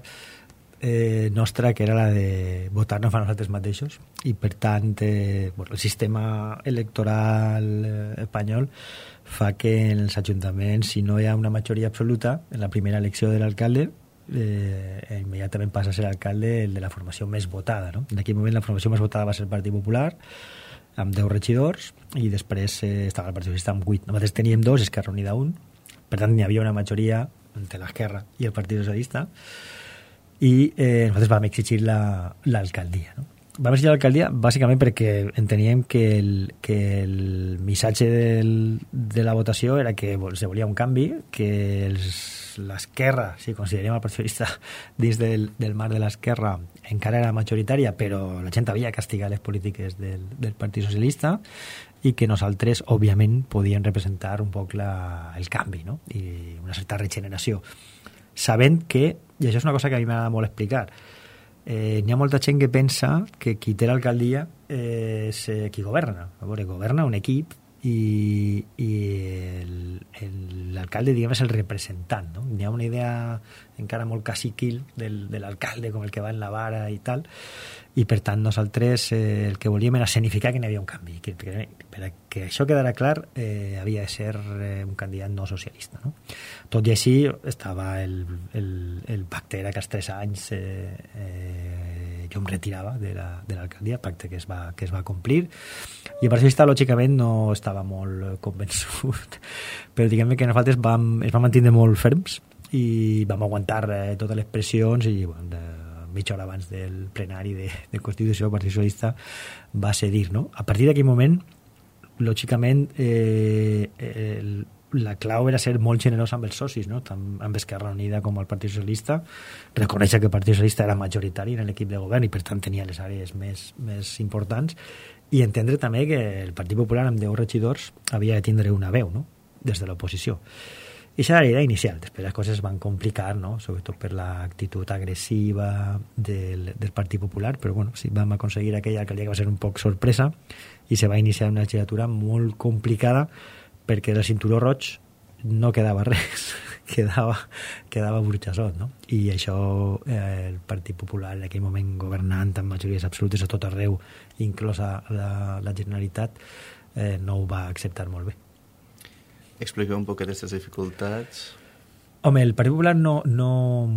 eh, nostra, que era la de votar-nos a nosaltres mateixos, i per tant eh, bueno, el sistema electoral eh, espanyol fa que en els ajuntaments, si no hi ha una majoria absoluta en la primera elecció de l'alcalde, Eh, immediatament passa a ser alcalde el de la formació més votada, no? En aquell moment la formació més votada va ser el Partit Popular amb deu regidors, i després eh, estava el Partit Socialista amb vuit. Nosaltres teníem dos, Esquerra Unida un, per tant hi havia una majoria entre l'Esquerra i el Partit Socialista, i eh, nosaltres vam exigir l'alcaldia, la, no? vam elegir l'alcaldia bàsicament perquè enteníem que el, que el missatge del, de la votació era que se volia un canvi, que els, l'esquerra, si considerem el Partit Socialista dins del, del marc de l'esquerra, encara era majoritària, però la gent havia castigat les polítiques del, del Partit Socialista i que nosaltres, òbviament, podíem representar un poc la, el canvi, no? I una certa regeneració. Sabent que, i això és una cosa que a mi m'agrada molt explicar, eh, n'hi ha molta gent que pensa que qui té l'alcaldia eh, és eh, qui governa. A veure, governa un equip i, i el, el, l'alcalde, diguem, és el representant, no? N'hi ha una idea encara molt caciquil del, de l'alcalde, com el que va en la vara i tal, i per tant nosaltres eh, el que volíem era escenificar que n'hi havia un canvi, que, que, per que això quedara clar eh, havia de ser eh, un candidat no socialista, no? Tot i així estava el, el, el pacte, era que als tres anys eh, eh, jo em retirava de, la, de l'alcaldia, pacte que es va, que es va complir, i el Partit Socialista lògicament no estava molt convençut, però diguem-ne que nosaltres vam, es vam mantenir molt ferms i vam aguantar eh, totes les pressions i bueno, de, mitja hora abans del plenari de, de Constitució el Partit Socialista va cedir, no? A partir d'aquell moment, lògicament eh, el, la clau era ser molt generós amb els socis, no? Tant amb Esquerra Unida com el Partit Socialista, reconèixer que el Partit Socialista era majoritari en l'equip de govern i per tant tenia les àrees més, més importants, i entendre també que el Partit Popular amb deu regidors havia de tindre una veu, no? Des de l'oposició. I això era la idea inicial. Després les coses es van complicar, no? Sobretot per l'actitud agressiva del, del Partit Popular, però bueno, sí, vam aconseguir aquella alcaldia que va ser un poc sorpresa i se va iniciar una legislatura molt complicada perquè del cinturó roig no quedava res, quedava, quedava Burjassot, no? I això eh, el Partit Popular en aquell moment governant amb majories absolutes a tot arreu, inclosa la, la Generalitat, eh, no ho va acceptar molt bé. Expliqueu un poc aquestes dificultats. Home, el Partit Popular no, no,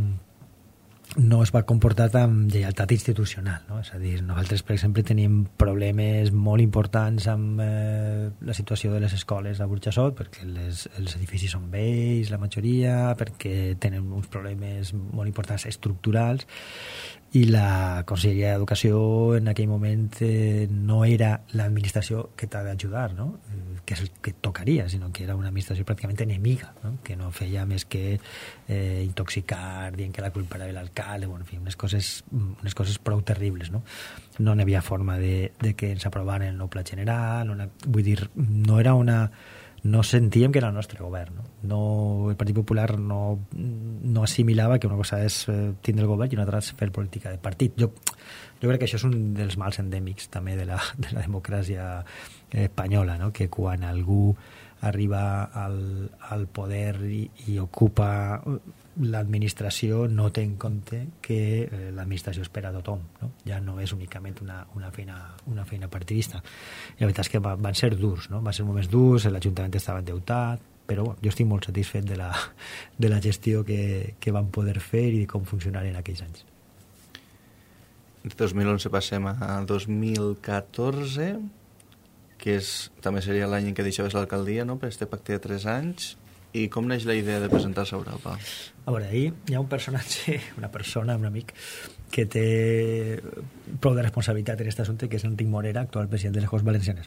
no es va comportar amb lleialtat institucional, no? És a dir, nosaltres, per exemple, tenim problemes molt importants amb eh, la situació de les escoles a Burjassot, perquè les, els edificis són vells, la majoria, perquè tenen uns problemes molt importants estructurals, i la Conselleria d'Educació en aquell moment eh, no era l'administració que t'ha d'ajudar, no? Eh, que és el que tocaria, sinó que era una administració pràcticament enemiga, no? Que no feia més que eh, intoxicar, dient que la culpa era de l'alcalde, bueno, en fi, unes coses, unes coses prou terribles, no? No n'hi havia forma de, de que ens aprovaren el nou pla general, una, vull dir, no era una... no sentíem que era el nostre govern, no? No, el Partit Popular no, no assimilava que una cosa és eh, tindre el govern i una altra és fer política de partit. Jo, jo crec que això és un dels mals endèmics també de la, de la democràcia espanyola, no? Que quan algú arriba al, al poder i, i ocupa l'administració no té en compte que eh, l'administració espera a tothom, no? Ja no és únicament una, una, feina, una feina partidista. I la veritat és que va, van ser durs, no? Van ser moments durs, l'Ajuntament estava endeutat, però bueno, jo estic molt satisfet de la, de la gestió que, que van poder fer i de com funcionar en aquells anys. De dos mil onze passem a dos mil catorze, que és, també seria l'any en què deixaves l'alcaldia, no?, per este pacte de tres anys. I com neix la idea de presentar-se a Europa? A veure, ahir hi ha un personatge, una persona, un amic, que té prou de responsabilitat en aquest assumpte, que és l'Enric Morera, actual president de les Corts Valencianes.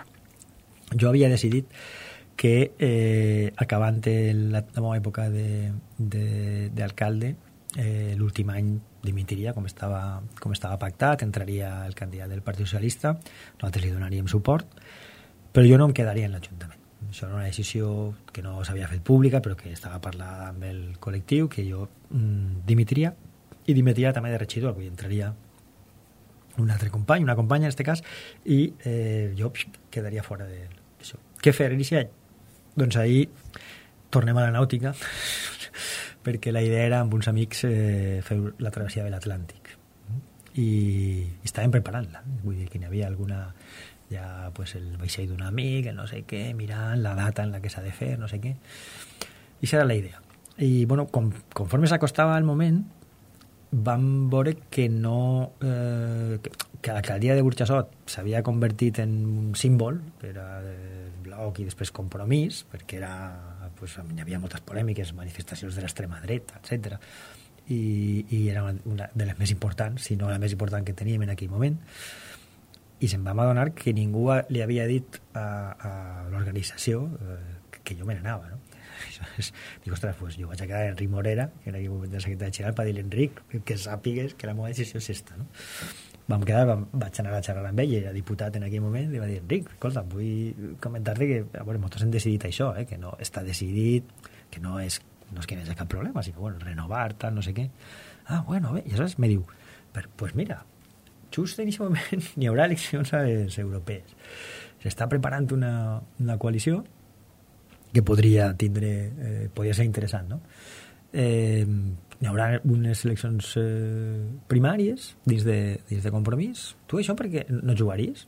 Jo havia decidit que, eh, acabant la, la meva època d'alcalde, eh, l'últim any dimitiria, com estava, com estava pactat, entraria el candidat del Partit Socialista, nosaltres li donaríem suport, però jo no em quedaria en l'Ajuntament. Això era una decisió que no s'havia fet pública, però que estava parlada amb el col·lectiu, que jo mm, dimitiria, i dimitiria també de regidor, vull dir, entraria un altre company, una companya en aquest cas, i eh, jo psh, quedaria fora d'això. Què fer a l'inici? Doncs ahir tornem a la nàutica, perquè la idea era amb uns amics eh, fer la travessia de l'Atlàntic. I, i estàvem preparant-la. Vull dir que n'hi havia alguna... ja pues, el vaixell d'un amic, el no sé què, mirant la data en la que s'ha de fer, no sé què. I això era la idea. I bueno, com, conforme s'acostava el moment, vam veure que no... Eh, que, que l'alcaldia de Burjassot s'havia convertit en un símbol, era el bloc i després Compromís, perquè era, pues, hi havia moltes polèmiques, manifestacions de l'extrema dreta, etcètera. i, i era una de les més importants, si no la més important que teníem en aquell moment, i se'n vam adonar que ningú li havia dit a, a l'organització eh, que jo me n'anava, no? Dic, ostres, pues jo vaig a quedar Enric Morera, que en aquell moment del secretari general, per dir-li, Enric, que sàpigues que la meva decisió és esta, no? Vam quedar, vam, vaig anar a xerrar amb ell, era diputat en aquell moment, i va dir, Enric, escolta, vull comentar-te que, a veure, nosaltres hem decidit això, eh, que no està decidit, que no és, no és que no hi hagi cap problema, sinó, bueno, renovar, tal, no sé què. Ah, bueno, bé, i aleshores me diu, pues mira, just en aquest moment hi haurà eleccions a les europees. S'està preparant una, una coalició que podria tindre, eh, podria ser interessant, no? Eh, hi haurà unes eleccions eh, primàries dins de, dins de Compromís. Tu això perquè no jugaries?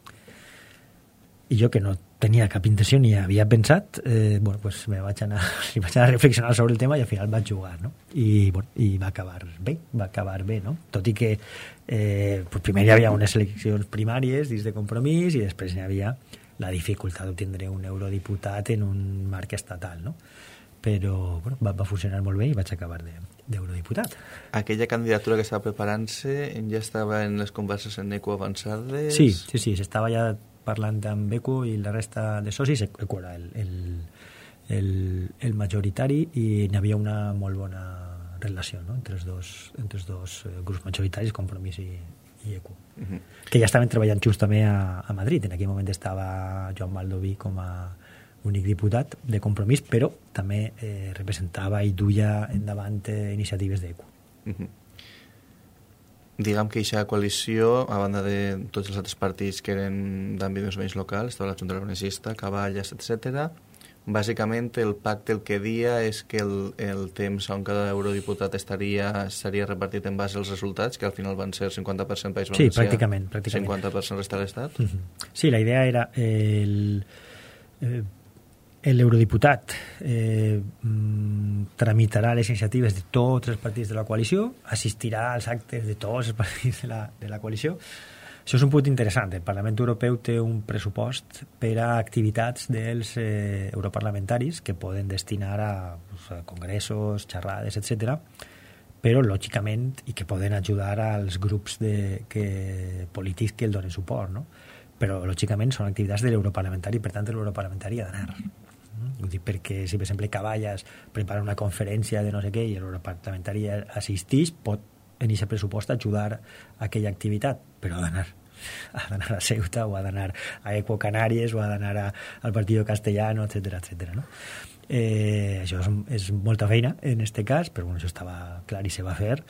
I jo, que no tenia cap intenció ni havia pensat, eh, bueno, pues me vaig anar, i vaig anar a reflexionar sobre el tema i al final vaig jugar, no? I, bueno, i va acabar bé, va acabar bé, no? Tot i que eh, pues primer hi havia unes eleccions primàries dins de Compromís i després hi havia la dificultat d'obtindre un eurodiputat en un marc estatal, no? Però bueno, va, va funcionar molt bé i vaig acabar d'eurodiputat. Aquella candidatura que estava preparant-se ja estava en les converses en ECO avançades? Sí, sí, sí, s'estava ja parlant amb ECO i la resta de socis. ECO era el, el, el, el majoritari i n'hi havia una molt bona relació, no?, entre els dos, entre els dos grups majoritaris, Compromís i, i ECO. Uh-huh. Que ja estaven treballant just també a, a Madrid. En aquell moment estava Joan Baldoví com a únic diputat de Compromís, però també eh, representava i duia endavant eh, iniciatives d'ECO. Uh-huh. Diguem que aquesta coalició, a banda de tots els altres partits que eren d'àmbit més o menys local, estava la Junta Aragonesista, Caballes, etcètera. Bàsicament el pacte el que dia és que el, el temps on cada eurodiputat estaria, estaria repartit en base als resultats, que al final van ser cinquanta per cent País Valencià, sí, pràcticament, pràcticament. cinquanta per cent resta de l'Estat. Uh-huh. Sí, la idea era el... Eh, l'eurodiputat eh, tramitarà les iniciatives de tots els partits de la coalició, assistirà als actes de tots els partits de la, de la coalició. Això és un punt interessant. El Parlament Europeu té un pressupost per a activitats dels eh, europarlamentaris que poden destinar a, pues, a congressos, xerrades, etcètera, però lògicament i que poden ajudar als grups de, que, polítics que el donen suport, no? Però lògicament són activitats de l'europarlamentari, per tant l'europarlamentari ha d'anar. Ho dic perquè si per exemple Caballas prepara una conferència de no sé què i l'europarlamentari assisteix, pot en aquest pressupost ajudar a aquella activitat, però ha d'anar ha d'anar a Ceuta o ha d'anar a Eco Canàries o ha d'anar a, al Partido Castellano, etcètera, etcètera, no? Eh, això és, és molta feina en este cas, però bueno, això estava clar i se va fer.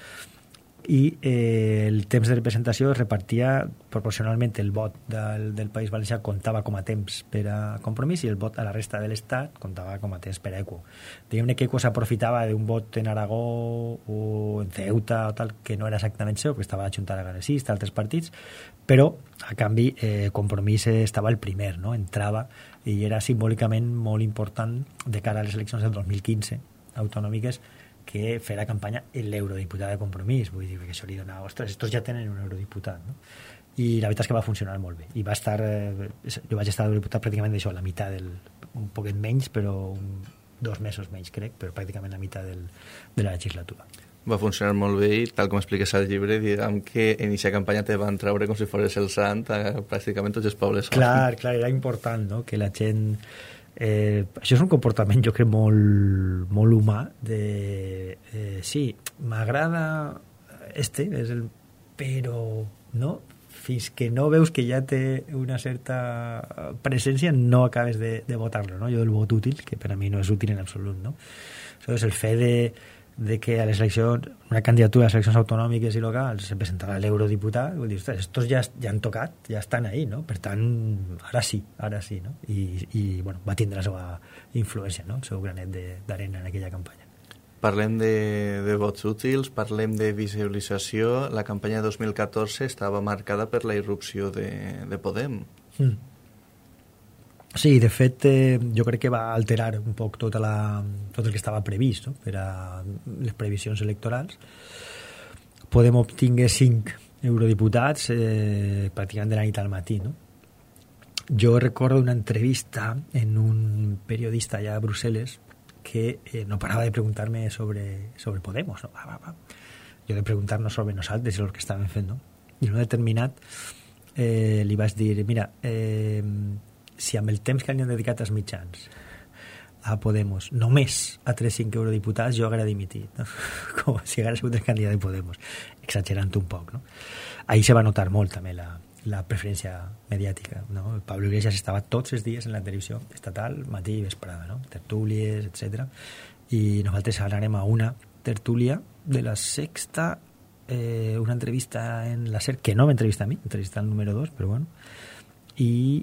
I eh, el temps de representació es repartia proporcionalment. El vot del, del País Valencià comptava com a temps per a Compromís i el vot a la resta de l'Estat comptava com a temps per a ECO. Diguem-ne que ECO s'aprofitava d'un vot en Aragó o en Ceuta o tal, que no era exactament seu, perquè estava la Junta Aragonesista, altres partits, però a canvi eh, Compromís estava el primer, no? Entrava i era simbòlicament molt important de cara a les eleccions del dos mil quinze autonòmiques, que fer la campanya en l'eurodiputat de Compromís. Vull dir que això li donava, ostres, estos ja tenen un eurodiputat, no? I la veritat és que va funcionar molt bé. I va estar, eh, jo vaig estar eurodiputat pràcticament d'això, la meitat del, un poquet menys, però un, dos mesos menys, crec, però pràcticament la meitat del, de la legislatura. Va funcionar molt bé i, tal com expliques al llibre, diguem que en aquesta campanya te van treure com si fos el sant a pràcticament tots els pobles. Clar, clar, era important, no?, que la gent... Eh, això és un comportament, jo crec, molt, molt humà de, eh, sí, m'agrada este, és el, però no, fins que no veus que ja té una certa presència no acabes de, de votar-lo, no? Jo del vot útil, que per a mi no és útil en absolut, no? Això és el fet de, de que a les eleccions, una candidatura a les eleccions autonòmiques i locals se presentarà l'eurodiputat, vull dir, ostres, estos ja, ja han tocat, ja estan ahí, no? Per tant, ara sí, ara sí, no? I, i bueno, va tindre la seva influència, no?, el seu granet d'arena en aquella campanya. Parlem de, de vots útils, parlem de visibilització. La campanya de dos mil catorze estava marcada per la irrupció de, de Podem. Mm. Sí, de fet, eh, jo crec que va alterar un poc tota la, tot el que estava previst, no?, per a les previsions electorals. Podem obtingué cinc eurodiputats eh, pràcticament de la nit al matí, no? Jo recordo una entrevista en un periodista allà a Brussel·les que eh, no parava de preguntar-me sobre, sobre Podemos, no? Va, va, va. Jo de preguntar-nos sobre nosaltres i el que estàvem fent, no? I en un determinat eh, li vaig dir, mira, eh, si amb el temps que han dedicat els mitjans a Podemos, només a tres cinc eurodiputats, jo haguera dimitit, no? Com si haguera sigut el candidat de Podemos, exagerant un poc, no? Ahí se va notar molt també la, la preferència mediàtica, no? El Pablo Iglesias estava tots els dies en la televisió estatal, matí i vesprada, no? Tertúlies, etcètera. I nosaltres ara anem a una tertúlia de la Sexta, eh, una entrevista en la SER, que no m'entrevista a mi, entrevista al número dos, però bueno, i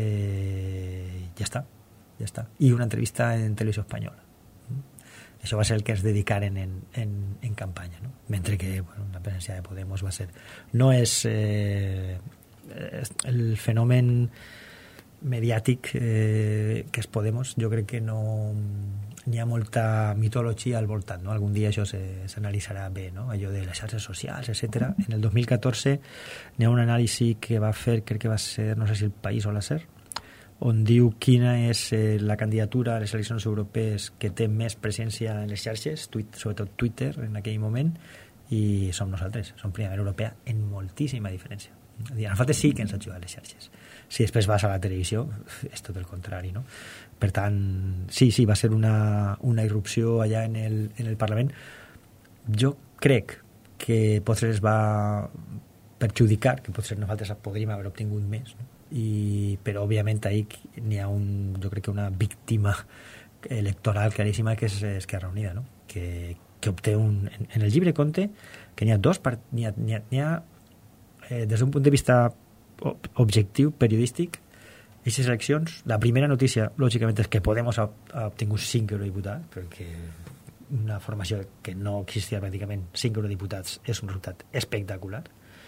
eh, ja està, ja està. I una entrevista en Televisió Espanyola. Això va ser el que es dedicaren en, en, en campanya, no? Mentre que bueno, la presència de Podemos va ser... No és eh, el fenomen mediàtic eh, que és Podemos, jo crec que no n'hi ha molta mitologia al voltant, no? Algun dia això s'analitzarà bé, no? Allò de les xarxes socials, etcètera. En el dos mil catorze n'hi ha un anàlisi que va fer, crec que va ser, no sé si El País o la SER, on diu quina és eh, la candidatura a les eleccions europees que té més presència en les xarxes, tuit, sobretot Twitter en aquell moment, i som nosaltres, som Primavera Europea en moltíssima diferència. A nosaltres sí que ens ajuda a les xarxes. Si després vas a la televisió, és tot el contrari, no? Per tant, sí, sí, va ser una, una irrupció allà en el, en el Parlament. Jo crec que potser es va perjudicar, que potser nosaltres podríem haver obtingut més, no? I, però òbviament ahí n'hi ha un, jo crec que una víctima electoral claríssima que és Esquerra Unida, no? Que, que obté un... En, en el llibre conte que n'hi ha dos part, n'hi ha, n'hi ha, n'hi ha eh, des d'un punt de vista objectiu, periodístic, aquestes eleccions, la primera notícia lògicament és que Podemos ha, ha obtingut cinc eurodiputats, perquè una formació que no existia pràcticament cinc eurodiputats és un resultat espectacular.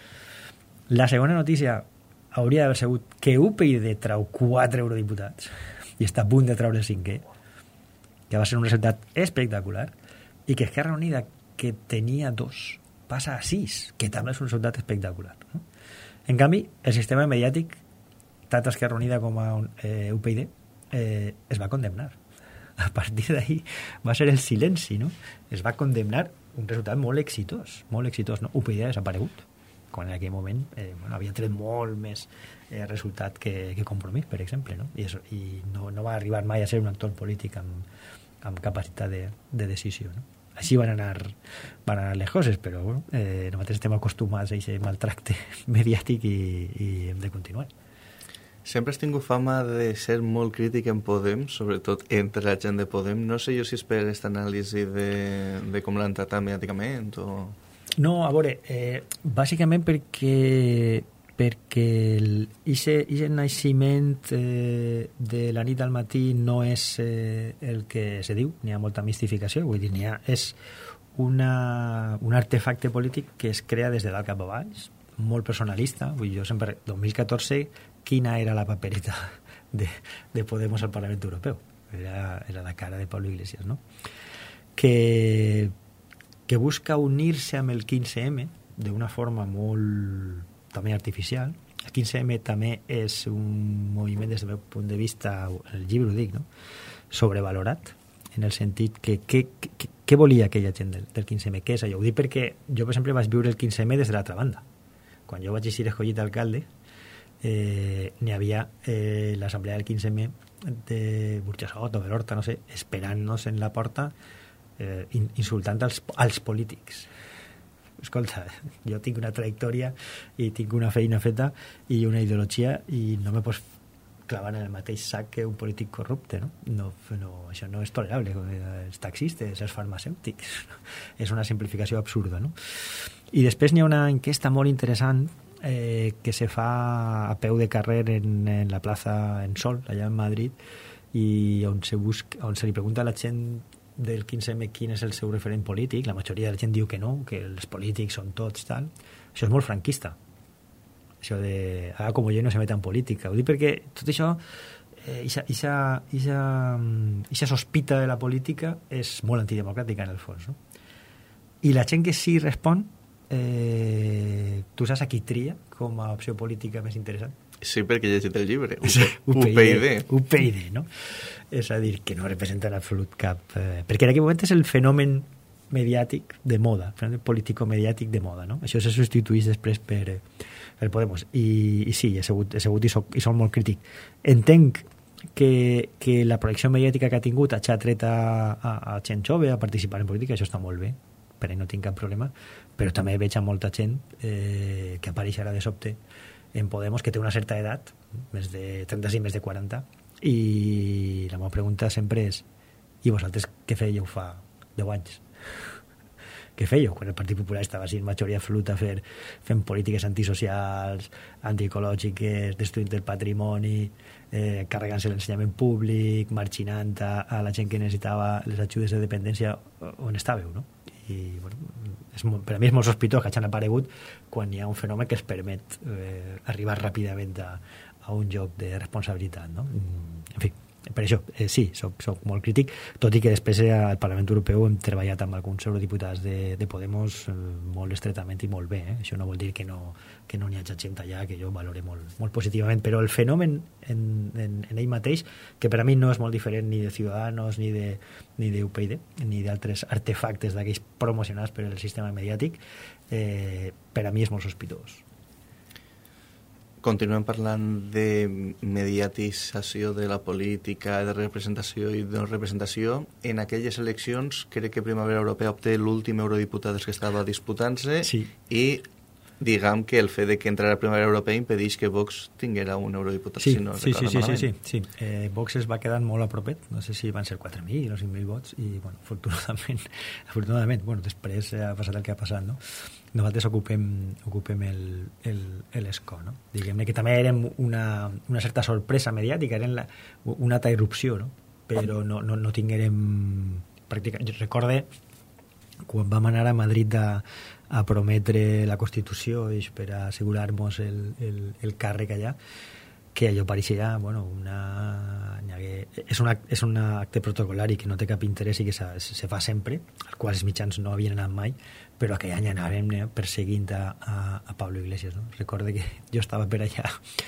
La segona notícia hauria d'haver sigut que U P y D trau quatre eurodiputats i està a punt de traure el cinquè, que va ser un resultat espectacular, i que Esquerra Unida, que tenia dos, passa a sis, que també és un resultat espectacular, no? En canvi, el sistema mediàtic, tant Esquerra Unida com a eh, U P y D, eh, es va condemnar. A partir d'ahí va ser el silenci, no? Es va condemnar un resultat molt exitós, molt exitós, no? U P y D ha desaparegut, quan en aquell moment eh, bueno, havia tret molt més eh, resultat que, que Compromís, per exemple, no? I, eso, i no, no va arribar mai a ser un actor polític amb, amb capacitat de, de decisió, no? Així van anar, van anar les coses, però bueno, eh, nosaltres estem acostumats a aquest maltracte mediàtic i, i hem de continuar. Sempre has tingut fama de ser molt crític en Podem, sobretot entre la gent de Podem. No sé jo si és per aquesta anàlisi de, de com l'han tratat mediàticament o... No, a veure, eh, bàsicament perquè perquè aquest naixement eh, de la nit al matí no és eh, el que se diu, n'hi ha molta mistificació, vull dir, n'hi ha, és una, un artefacte polític que es crea des de dalt cap a baix, molt personalista. Vull dir, jo sempre, dos mil catorze, quina era la papereta de, de Podemos al Parlament Europeu? Era, era la cara de Pablo Iglesias, no? Que... que busca unir-se amb el quinze eme d'una forma molt també artificial. El quinze eme també és un moviment, des del meu punt de vista, el llibre ho dic, no? Sobrevalorat, en el sentit que què volia aquella gent del, del quinze eme? Què és allò? Ho dic perquè jo, per exemple, vaig viure el quinze eme des de l'altra banda. Quan jo vaig ser escollit alcalde, eh, n'hi havia eh, l'assemblea del quinze eme de Burjassot o de l'Horta, no sé, esperant-nos en la porta, Eh, insultant als, als polítics. Escolta, jo tinc una trajectòria i tinc una feina feta i una ideologia i no me pots clavar en el mateix sac que un polític corrupte, no? No, no, això no és tolerable. Els taxistes, els farmacèutics, és una simplificació absurda, no? I després n'hi ha una enquesta molt interessant eh, que se fa a peu de carrer en, en la plaça en Sol, allà en Madrid, i on se, busca, on se li pregunta a la gent del quinze eme quin és el seu referent polític. La majoria de la gent diu que no, que els polítics són tots tal. Això és molt franquista, això de ah, com jo no se meta en política. Ho dic perquè tot això, eh, ixa, ixa, ixa, ixa sospita de la política és molt antidemocràtica en el fons, no? I la gent que sí respon, eh, tu saps a qui tria com a opció política més interessant? Sí, perquè he llegit el llibre. U P y D. U P y D, no? és a dir, que no representa en absolut cap... Eh, perquè en aquell moment és el fenomen mediàtic de moda, el fenomen político-mediàtic de moda, no? Això se substitueix després per, per Podemos. I, i sí, he sigut, he sigut i, soc, i soc molt crític. Entenc que, que la projecció mediàtica que ha tingut ha tret a, a, a gent jove a participar en política, això està molt bé, per ell no tinc cap problema, però també veig a molta gent eh, que apareixerà de sobte en Podemos, que té una certa edat, més de trenta-cinc, més de quaranta, i la meva pregunta sempre és: i vosaltres què fèieu fa deu anys? Què fèieu quan el Partit Popular estava així en majoria absoluta fer, fent polítiques antisocials, antiecològiques, destruint el patrimoni, eh, carregant-se l'ensenyament públic, marginant a, a la gent que necessitava les ajudes de dependència? On estàveu, no? I bueno, és molt, per a mi és molt sospitós que hagin aparegut quan hi ha un fenomen que es permet eh, arribar ràpidament a, a un joc de responsabilitat, no? En fi, per això, eh, sí, soc, soc molt crític, tot i que després eh, al Parlament Europeu hem treballat amb alguns eurodiputats de, de Podemos eh, molt estretament i molt bé, eh? Això no vol dir que no, que no n'hi hagi gent allà que jo valore molt, molt positivament, però el fenomen en, en, en ell mateix, que per a mi no és molt diferent ni de Ciudadanos ni de, ni de U P yD ni d'altres artefactes d'aquells promocionats per el sistema mediàtic, eh, per a mi és molt sospitós. Continuem parlant de mediatització de la política, de representació i de no representació. En aquelles eleccions crec que Primavera Europea obté l'últim eurodiputat que estava disputant-se, sí. I diguem que el fet de que entrara a Primavera Europea impedeix que Vox tinguera un eurodiputat. Sí, si no sí, sí, sí, sí, sí, sí. Eh, Vox es va quedar molt a propet, no sé si van ser quatre mil o cinc mil vots, i bueno, afortunadament, afortunadament bueno, després ha passat el que ha passat, no? Nosaltres ocupem, ocupem l'escó, no? Diguem-ne que també érem una, una certa sorpresa mediàtica, eren la, una altra irrupció, no? Però no, no, no tinguérem pràctica. Jo recorde quan vam anar a Madrid a, a prometre la Constitució per a assegurar-nos el, el, el càrrec allà, que allò pareixia, bueno, una... És un, acte, és un acte protocolari que no té cap interès i que se, se fa sempre, al qual els mitjans no havien anat mai, però aquell any anàvem perseguint a, a, a Pablo Iglesias, no? Recorde que jo estava per allà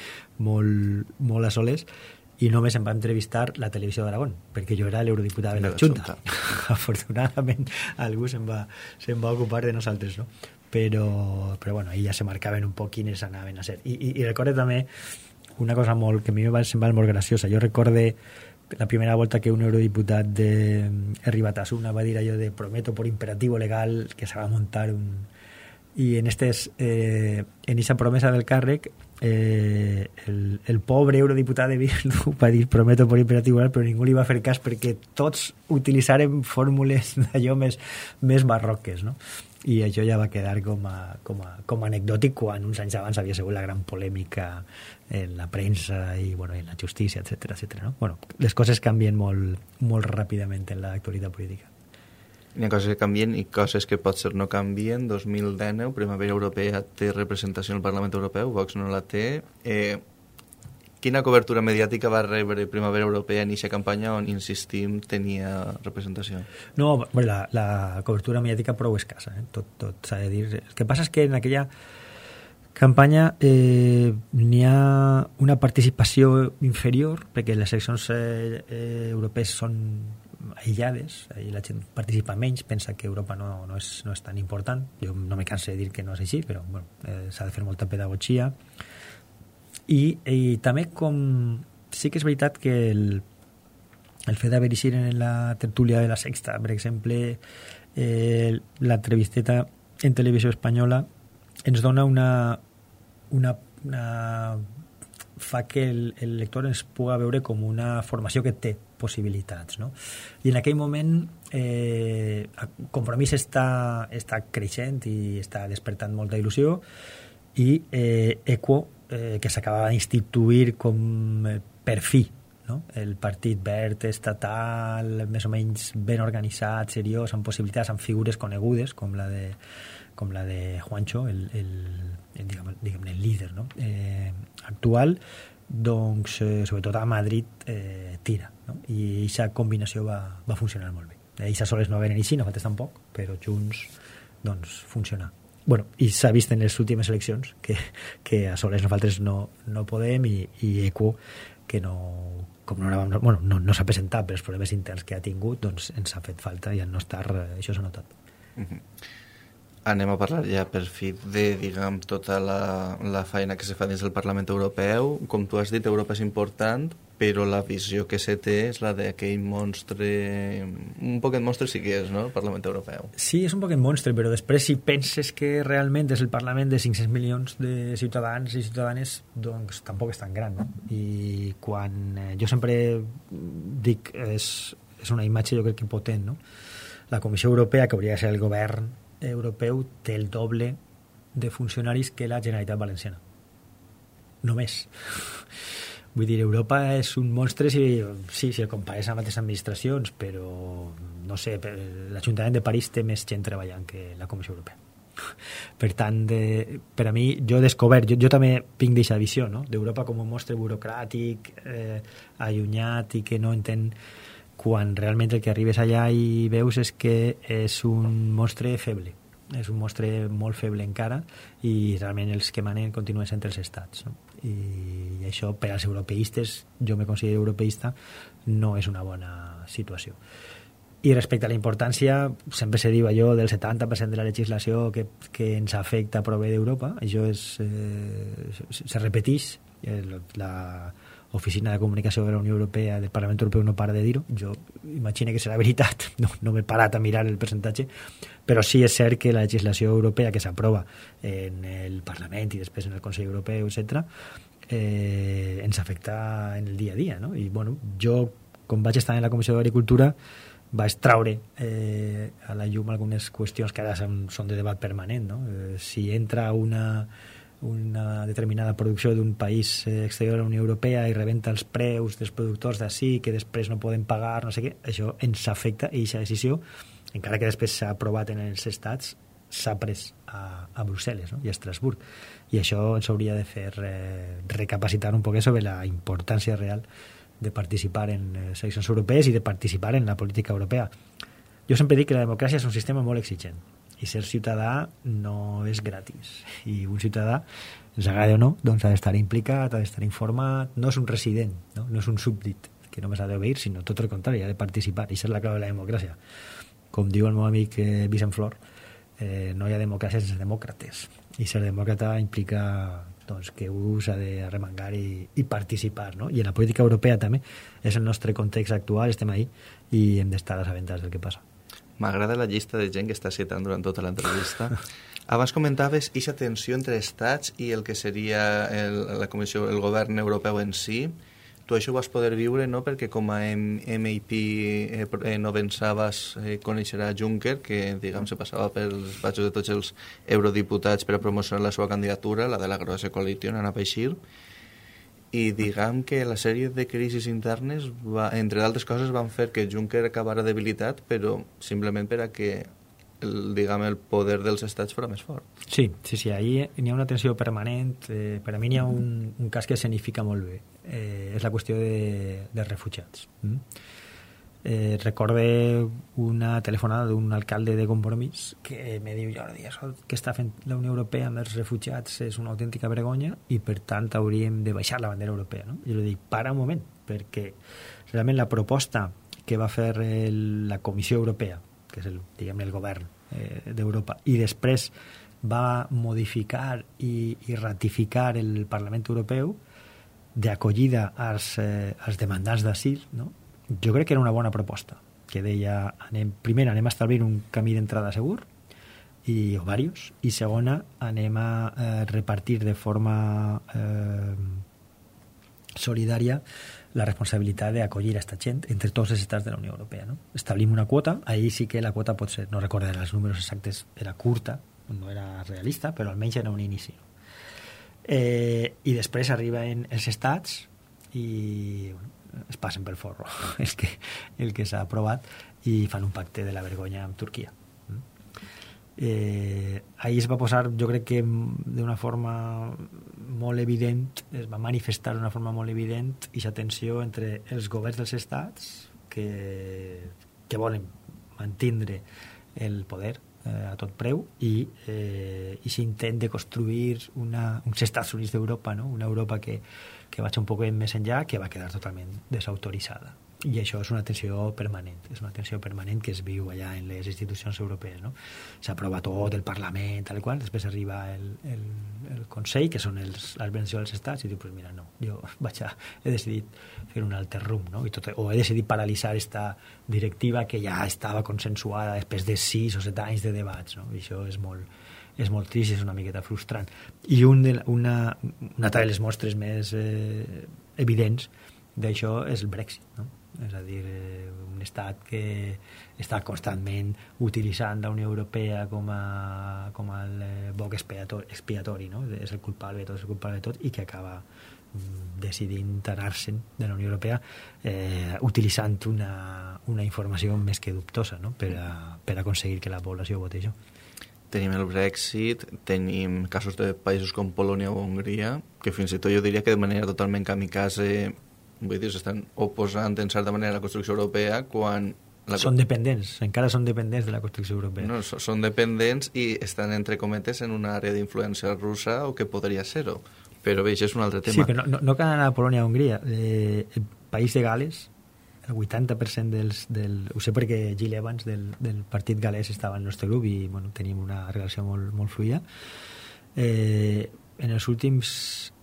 molt, molt a soles i només em va entrevistar la televisió d'Aragón, perquè jo era l'eurodiputat de la Junta. Afortunadament algú se'n va, se'n va ocupar de nosaltres, no? Però, però bueno, ahí ja se marcaven un poc quines anaven a ser. I, i, i recorde també una cosa molt, que a mi em va semblar molt graciosa. Jo recorde la primera volta que un eurodiputat de Herri-Batasuna va dir allò de prometo por imperativo legal que se va a montar un... I en estes, eh, en esa promesa del càrrec, eh, el, el pobre eurodiputat de Bildu va dir prometo por imperativo legal, però ningú li va fer cas perquè tots utilitzaren fórmules d'allò més, més barroques, no? I això ja va quedar com a, com a, com a anecdòtic quan uns anys abans havia sigut la gran polèmica en la premsa i bueno, en la justícia, etcètera, etcètera, no? Bueno, les coses canvien molt, molt ràpidament en l'actualitat política. Hi ha coses que canvien i coses que potser no canvien. dos mil dinou, Primavera Europea té representació en el Parlament Europeu, Vox no la té. Eh, quina cobertura mediàtica va rebre Primavera Europea en aquesta campanya on, insistim, tenia representació? No, bueno, la, la cobertura mediàtica prou escassa, eh? tot, tot s'ha de dir. El que passa és que en aquella campanya eh, n'hi ha una participació inferior, perquè les eleccions eh, eh, europees són aïllades, ahí la gent participa menys, pensa que Europa no, no, és, no és tan important. Jo no me canso de dir que no és així, però bueno, eh, s'ha de fer molta pedagogia. I, i també com sí que és veritat que el, el fet d'haver eixit en la tertúlia de la Sexta, per exemple, eh, l'entrevisteta en televisió espanyola ens dona una, una, una fa que el, el lector ens puga veure com una formació que té possibilitats, no? I en aquell moment eh, Compromís està, està creixent i està despertant molta il·lusió, i eh, Equo, eh, que s'acabava d'instituir com eh, per fi, no? El partit verd estatal, més o menys ben organitzat, seriós, amb possibilitats, amb figures conegudes com la de, com la de Juancho, el, el, el, diguem, diguem, el líder, no? eh, actual, doncs, eh, sobretot a Madrid, eh, tira, no? I aquesta combinació va, va funcionar molt bé. Ells a soles no venen així, nosaltres tampoc, però junts, doncs, funciona. Bueno, i s'ha vist en les últimes eleccions que, que a soles nosaltres no, no podem, i, i Equo, que no com no, anàvem, bueno, no, no s'ha presentat per els problemes interns que ha tingut, doncs ens ha fet falta i al no estar això s'ha notat. Uh-huh. Anem a parlar ja per fi de, diguem, tota la, la feina que se fa dins del Parlament Europeu. Com tu has dit, Europa és important, però la visió que se té és la d'aquell monstre... Un poquet monstre sí que és, no?, el Parlament Europeu. Sí, és un poquet monstre, però després si penses que realment és el Parlament de cinc-cents milions de ciutadans i ciutadanes, doncs tampoc és tan gran, no? I quan eh, jo sempre dic, és, és una imatge jo crec que potent, no? La Comissió Europea, que hauria de ser el govern europeu, té el doble de funcionaris que la Generalitat Valenciana. Només. Vull dir, Europa és un monstre si, sí, si el compares amb altres administracions, però, no sé, l'Ajuntament de París té més gent treballant que la Comissió Europea. Per tant, de, per a mi, jo he descobert, jo, jo també vinc d'aquesta visió, no?, d'Europa com un monstre burocràtic, eh, allunyat i que no entén, quan realment el que arribes allà i veus és que és un monstre feble, és un monstre molt feble encara, i realment els que manen continuen sent els estats, no? I això per als europeistes, jo me considero europeista, no és una bona situació. I respecte a la importància, sempre se diu allò del setanta per cent de la legislació que, que ens afecta prové d'Europa, això és, eh, se repeteix, la Oficina de Comunicació de la Unió Europea del Parlament Europeu no para de dir-ho, jo imagino que serà veritat, no, no m'he parat a mirar el percentatge, però sí és cert que la legislació europea que s'aprova en el Parlament i després en el Consell Europeu, etcètera, eh, ens afecta en el dia a dia, no? I bueno, jo, com vaig estar en la Comissió d'Agricultura, vaig traure eh, a la llum algunes qüestions que ara són, són de debat permanent, no? Eh, si entra una una determinada producció d'un país exterior a la Unió Europea i rebenta els preus dels productors d'ací que després no poden pagar, no sé què, això ens afecta, i aquesta decisió, encara que després s'ha aprovat en els estats, s'ha pres a, a Brussel·les, no?, i a Estrasburg, i això ens hauria de fer eh, recapacitar un poc sobre la importància real de participar en les eleccions europees i de participar en la política europea. Jo sempre dic que la democràcia és un sistema molt exigent, i ser ciutadà no és gratis, i un ciutadà, ens agrada o no, doncs ha d'estar implicat, ha d'estar informat, no és un resident, no, no és un súbdit que només ha d'obeir, sinó tot el contrari, ha de participar, i això és la clau de la democràcia. Com diu el meu amic eh, Vicent Flor, eh, no hi ha democràcia sense demòcrates, i ser demòcrata implica doncs, que un s'ha d'arremangar i, i participar, no? I en la política europea també és el nostre context actual, estem ahí i hem d'estar a les aventades del que passa. M'agrada la llista de gent que està citant durant tota l'entrevista. Abans comentaves aquesta tensió entre estats i el que seria el, la comissió, el govern europeu en si. Tu això ho vas poder viure, no?, perquè com a M A P eh, no pensaves eh, conèixer a Juncker, que, diguem, se passava pels batxos de tots els eurodiputats per a promocionar la seva candidatura, la de la Grossa Coalició, anava a eixir. I diguem que la sèrie de crisis internes, va, entre d'altres coses, van fer que Juncker acabara debilitat, però simplement per a que el, diguem, el poder dels estats fora més fort. Sí, sí, sí, ahí n'hi ha una tensió permanent. Eh, per a mi n'hi ha un, un cas que escenifica molt bé. Eh, és la qüestió de, de refugiats. Mm? Eh, recorde una telefonada d'un alcalde de Compromís que me diu: Jordi, això que està fent la Unió Europea amb els refugiats és una autèntica vergonya i per tant hauríem de baixar la bandera europea, no? I jo li dic, para un moment, perquè realment la proposta que va fer el, la Comissió Europea, que és el, diguem, el govern eh, d'Europa, i després va modificar i, i ratificar el Parlament Europeu d'acollida als, eh, als demandants d'asil, no? Jo crec que era una bona proposta, que deia, anem, primer anem a establir un camí d'entrada segur, i, o varios, i segona, anem a eh, repartir de forma eh, solidària la responsabilitat d'acollir a esta gent entre tots els estats de la Unió Europea, no? Establim una quota, ahí sí que la quota pot ser, no recordo els números exactes, era curta, no era realista, però almenys era un inici. Eh, I després arriben els estats i, bueno, es passen pel forro el que, el que s'ha aprovat i fan un pacte de la vergonya amb Turquia. Eh, ahir es va posar, jo crec que d'una forma molt evident, es va manifestar d'una forma molt evident aquesta tensió entre els governs dels estats que, que volen mantindre el poder eh, a tot preu i eh, i s'intent de construir una, uns Estats Units d'Europa, no? Una Europa que, que vagi un poc més enllà, que va quedar totalment desautoritzada. I això és una tensió permanent, és una tensió permanent que es viu allà en les institucions europees, no? S'aprova tot el Parlament, tal qual, després arriba el, el, el Consell, que són els, l'organització dels estats, i diu, pues mira, no, jo vaig a, he decidit fer un altre rumb, no? I tot, o he decidit paralitzar esta directiva que ja estava consensuada després de sis o set anys de debats, no? I això és molt, és molt trist, és una miqueta frustrant. I un de, una, una de les mostres més eh, evidents d'això és el Brexit, no? És a dir, un estat que està constantment utilitzant la Unió Europea com a, com el boc expiatori, expiatori, no? És el culpable de tot, és el culpable de tot, i que acaba decidint anar-se'n de la Unió Europea eh, utilitzant una, una informació més que dubtosa, no? per, a, per aconseguir que la població voti això. Tenim el Brexit, tenim casos de països com Polònia o Hongria, que fins i tot jo diria que de manera totalment kamikaze, vull dir, s'estan oposant en certa manera a la construcció europea quan... La... Són dependents, encara són dependents de la construcció europea. No, són dependents i estan, entre cometes, en una àrea d'influència russa o que podria ser-ho. Però bé, això és un altre tema. Sí, però no, no cal anar a Polònia o Hongria. Eh, el país de Gales, el vuitanta per cent dels... Del, ho sé perquè Jill Evans del, del partit galès estava en el nostre grup i bueno, tenim una relació molt, molt fluida. Eh, en els últims...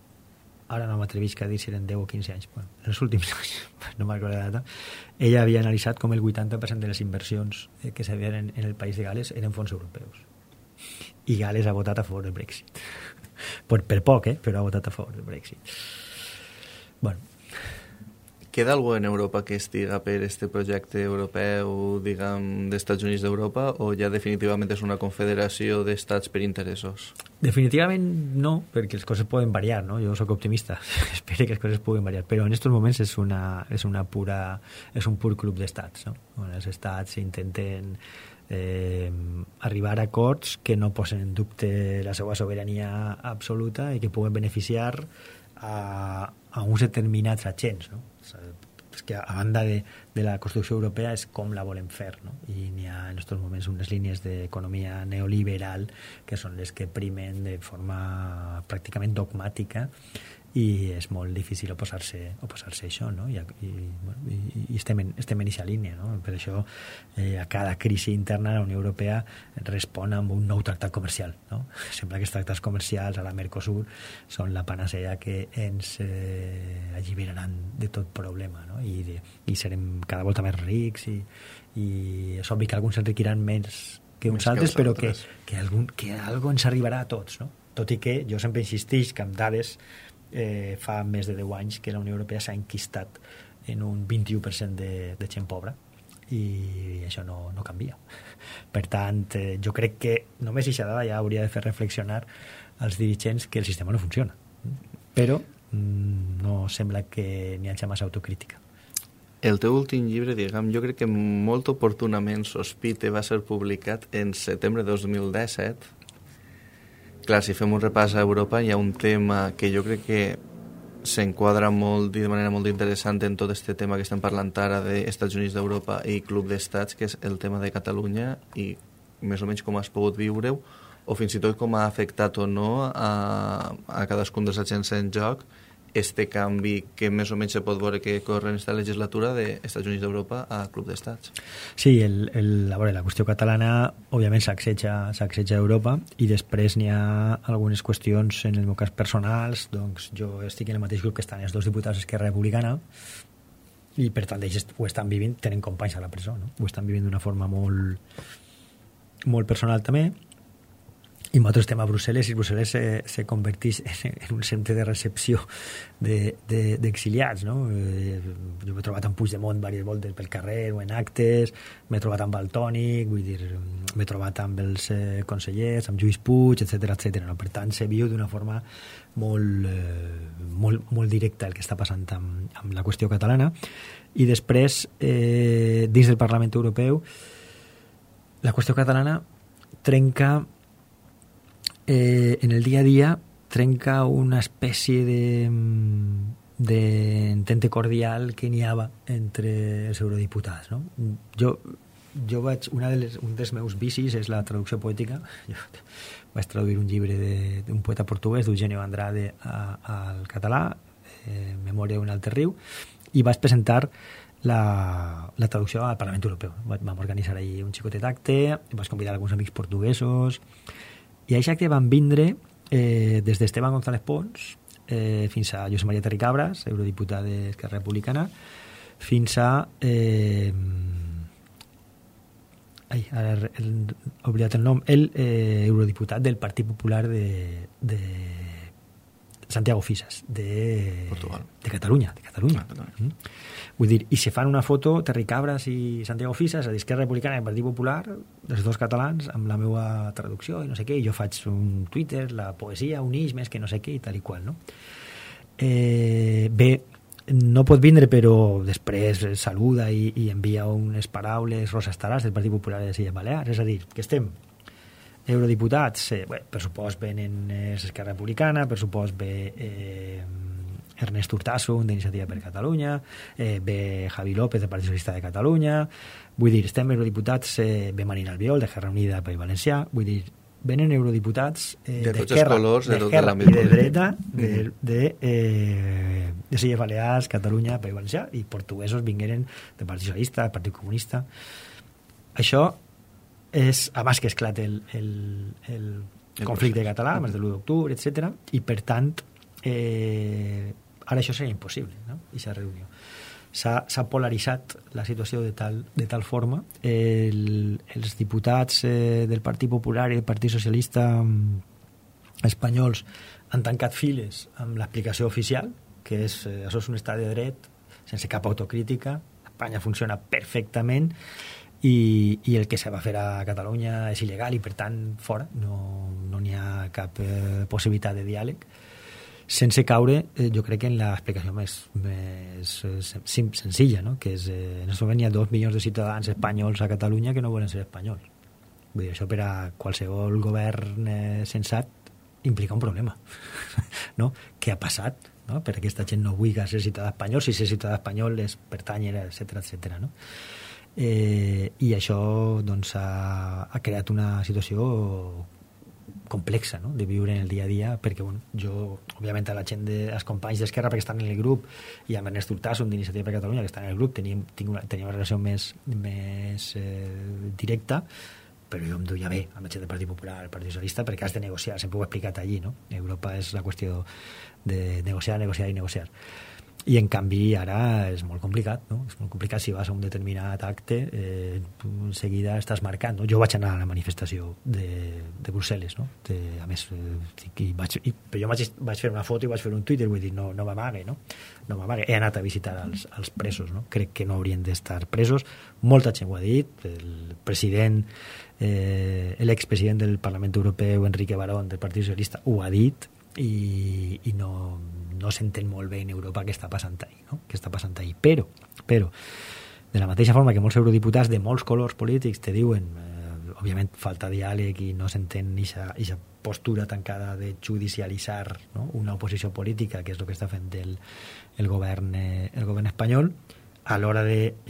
Ara no m'atrevisc a dir si eren deu o quinze anys, bueno, en els últims anys, no me'n recordo la data, ella havia analitzat com el vuitanta per cent de les inversions que s'havien en, en el país de Gales eren fons europeus. I Gales ha votat a favor del Brexit. Per, per poc, eh? Però ha votat a favor del Brexit. Bueno. Queda algú en Europa que estiga per este projecte europeu, diguem, d'Estats Units d'Europa, o ja definitivament és una confederació d'estats per interessos? Definitivament no, perquè les coses poden variar, no? Jo sóc optimista, espero que les coses puguen variar, però en aquests moments és una, és una pura, és un pur club d'estats, no? On els estats intenten eh, arribar a acords que no posen en dubte la seva sobirania absoluta i que puguen beneficiar a, a uns determinats agents, no? És que a banda de, de la construcció europea és com la volem fer, no? I n'hi ha en aquests moments unes línies d'economia neoliberal que són les que primen de forma pràcticament dogmàtica i és molt difícil oposar-se, oposar-se a això, no? I, i, bueno, i, i estem en estem en aquesta línia, no? Per això eh, a cada crisi interna la Unió Europea respon amb un nou tractat comercial, no? Sembla que els tractats comercials a la Mercosur són la panacea que ens eh, alliberaran de tot problema, no? I, de, i serem cada volta més rics i, i és obvi que alguns s'enriquiran més que uns més altres, que però que, que, algun, que algo ens arribarà a tots, no? Tot i que jo sempre insistix que amb dades Eh, fa més de deu anys que la Unió Europea s'ha enquistat en un vint-i-u per cent de, de gent pobra i això no, no canvia. Per tant, eh, jo crec que només aquesta dada ja hauria de fer reflexionar als dirigents que el sistema no funciona, però mm, no sembla que n'hi hagi massa autocrítica. El teu últim llibre, diguem, jo crec que molt oportunament, Sospite, va ser publicat en setembre de dos mil disset. Clar, si fem un repàs a Europa hi ha un tema que jo crec que s'enquadra molt i de manera molt interessant en tot este tema que estem parlant ara d'Estats Units d'Europa i Club d'Estats, que és el tema de Catalunya i més o menys com has pogut viure-ho o fins i tot com ha afectat o no a, a cadascun dels agents en joc este canvi que més o menys se pot veure que corre en esta legislatura d'Estats Units d'Europa a Club d'Estats. Sí, el, el, a veure, la qüestió catalana òbviament s'acceja a Europa i després n'hi ha algunes qüestions en el meu cas personals, doncs jo estic en el mateix grup que estan els dos diputats d'Esquerra Republicana i per tant ells ho estan vivint, tenen companys a la presó, no? Ho estan vivint d'una forma molt molt personal també. I nosaltres estem a Brussel·les i Brussel·les se, se converteix en, en un centre de recepció d'exiliats, de, de, no? Eh, jo m'he trobat amb Puigdemont diverses voltes pel carrer o en actes, m'he trobat amb el Tònic, vull dir, m'he trobat amb els eh, consellers, amb Lluís Puig, etcètera, etcètera. No? Per tant, se viu d'una forma molt, eh, molt, molt directa el que està passant amb, amb la qüestió catalana. I després, eh, dins del Parlament Europeu, la qüestió catalana trenca Eh, en el dia a dia trenca una espècie de d'entente cordial que n'hi havia entre els eurodiputats, no? Jo jo vaig, una de les, un dels meus vicis és la traducció poètica. Jo vaig traduir un llibre d'un poeta portuguès, d'Eugenio Andrade, a, al català, eh, Memòria d'un altre riu, i vaig presentar la, la traducció al Parlament Europeu. Vam organitzar ahir un xicotet acte, vaig convidar alguns amics portuguesos, i a aquest acte van vindre eh, des d'Esteban González Pons eh, fins a Josep Maria Terricabras, eurodiputat d'Esquerra Republicana, fins a eh, ai, ara he oblidat el nom, el eh, eurodiputat del Partit Popular de, de Santiago Fisas, de, Portugal. de Catalunya. De Catalunya. Ah, mm. Vull dir, i se fan una foto, Terricabras i Santiago Fisas, a l'Esquerra Republicana i el Partit Popular, els dos catalans, amb la meva traducció i no sé què, i jo faig un Twitter, la poesia unix més que no sé què i tal i qual, no? Eh, bé, no pot vindre, però després saluda i, i envia unes paraules, Rosa Estaràs, del Partit Popular de les Illes Balears, és a dir, que estem eurodiputats, eh, bé, per supost venen Esquerra Republicana, per supost ve eh, Ernest Urtasun d'Iniciativa per Catalunya, eh, ve Javi López del Partit Socialista de Catalunya, vull dir, estem eurodiputats, eh, ve Marina Albiol d'Esquerra Unida País Valencià, vull dir, venen eurodiputats eh, de tots els colors, de tot l'àmbit i de dreta de, de, eh, de les Illes Balears, Catalunya, País Valencià, i portuguesos vingueren del Partit Socialista, del Partit Comunista. Això és, abans que esclate el, el, el, el conflicte català, més de l'u d'octubre, etcètera, i per tant eh, ara això seria impossible, no? Aquesta reunió. S'ha polaritzat la situació de tal, de tal forma. El, els diputats eh, del Partit Popular i del Partit Socialista espanyols han tancat files amb l'explicació oficial, que és, eh, això és un estat de dret sense cap autocrítica, Espanya funciona perfectament, i, i el que se va fer a Catalunya és il·legal i per tant fora, no n'hi no ha cap eh, possibilitat de diàleg, sense caure, eh, jo crec que en l'explicació més, més eh, sen senzilla, no? Que és, eh, en aquest moment hi ha dos milions de ciutadans espanyols a Catalunya que no volen ser espanyols. Vull dir, això per a qualsevol govern eh, sensat implica un problema. No? Què ha passat? No? Per aquesta gent no vulgui ser ciutadà espanyol, si ser ciutadà espanyol és pertanyer, etcètera, etcètera, no? Eh, i això doncs, ha, ha creat una situació complexa, no? De viure en el dia a dia, perquè bueno, jo, òbviament, a la gent de, als companys d'Esquerra, perquè estan en el grup, i amb Ernest Urtasun d'Iniciativa per Catalunya, que estan en el grup, teníem, una, teníem una relació més, més eh, directa, però jo em duia bé amb la gent del Partit Popular, el Partit Socialista, perquè has de negociar, sempre ho he explicat allí, no? Europa és la qüestió de negociar, negociar i negociar. I en canvi ara és molt complicat, no? És molt complicat si vas a un determinat acte, eh, en seguida estàs marcant, no? Jo vaig anar a la manifestació de, de Brussel·les, no? De, a més, eh, i vaig, i, però jo vaig, vaig fer una foto i vaig fer un Twitter, vull dir, no, no m'amague, no? No m'amague. He anat a visitar els, els presos, no? Crec que no haurien d'estar presos. Molta gent ho ha dit, el president, eh, l'expresident del Parlament Europeu, Enrique Barón, del Partit Socialista, ho ha dit, i, i no, no s'entén molt bé en Europa què està passant ahí, no? Què està passant ahí. Però, però, de la mateixa forma que molts eurodiputats de molts colors polítics te diuen, eh, òbviament falta diàleg i no s'entén aquesta postura tancada de judicialitzar, no? Una oposició política, que és el que està fent el, el, govern, eh, el govern espanyol, a l'hora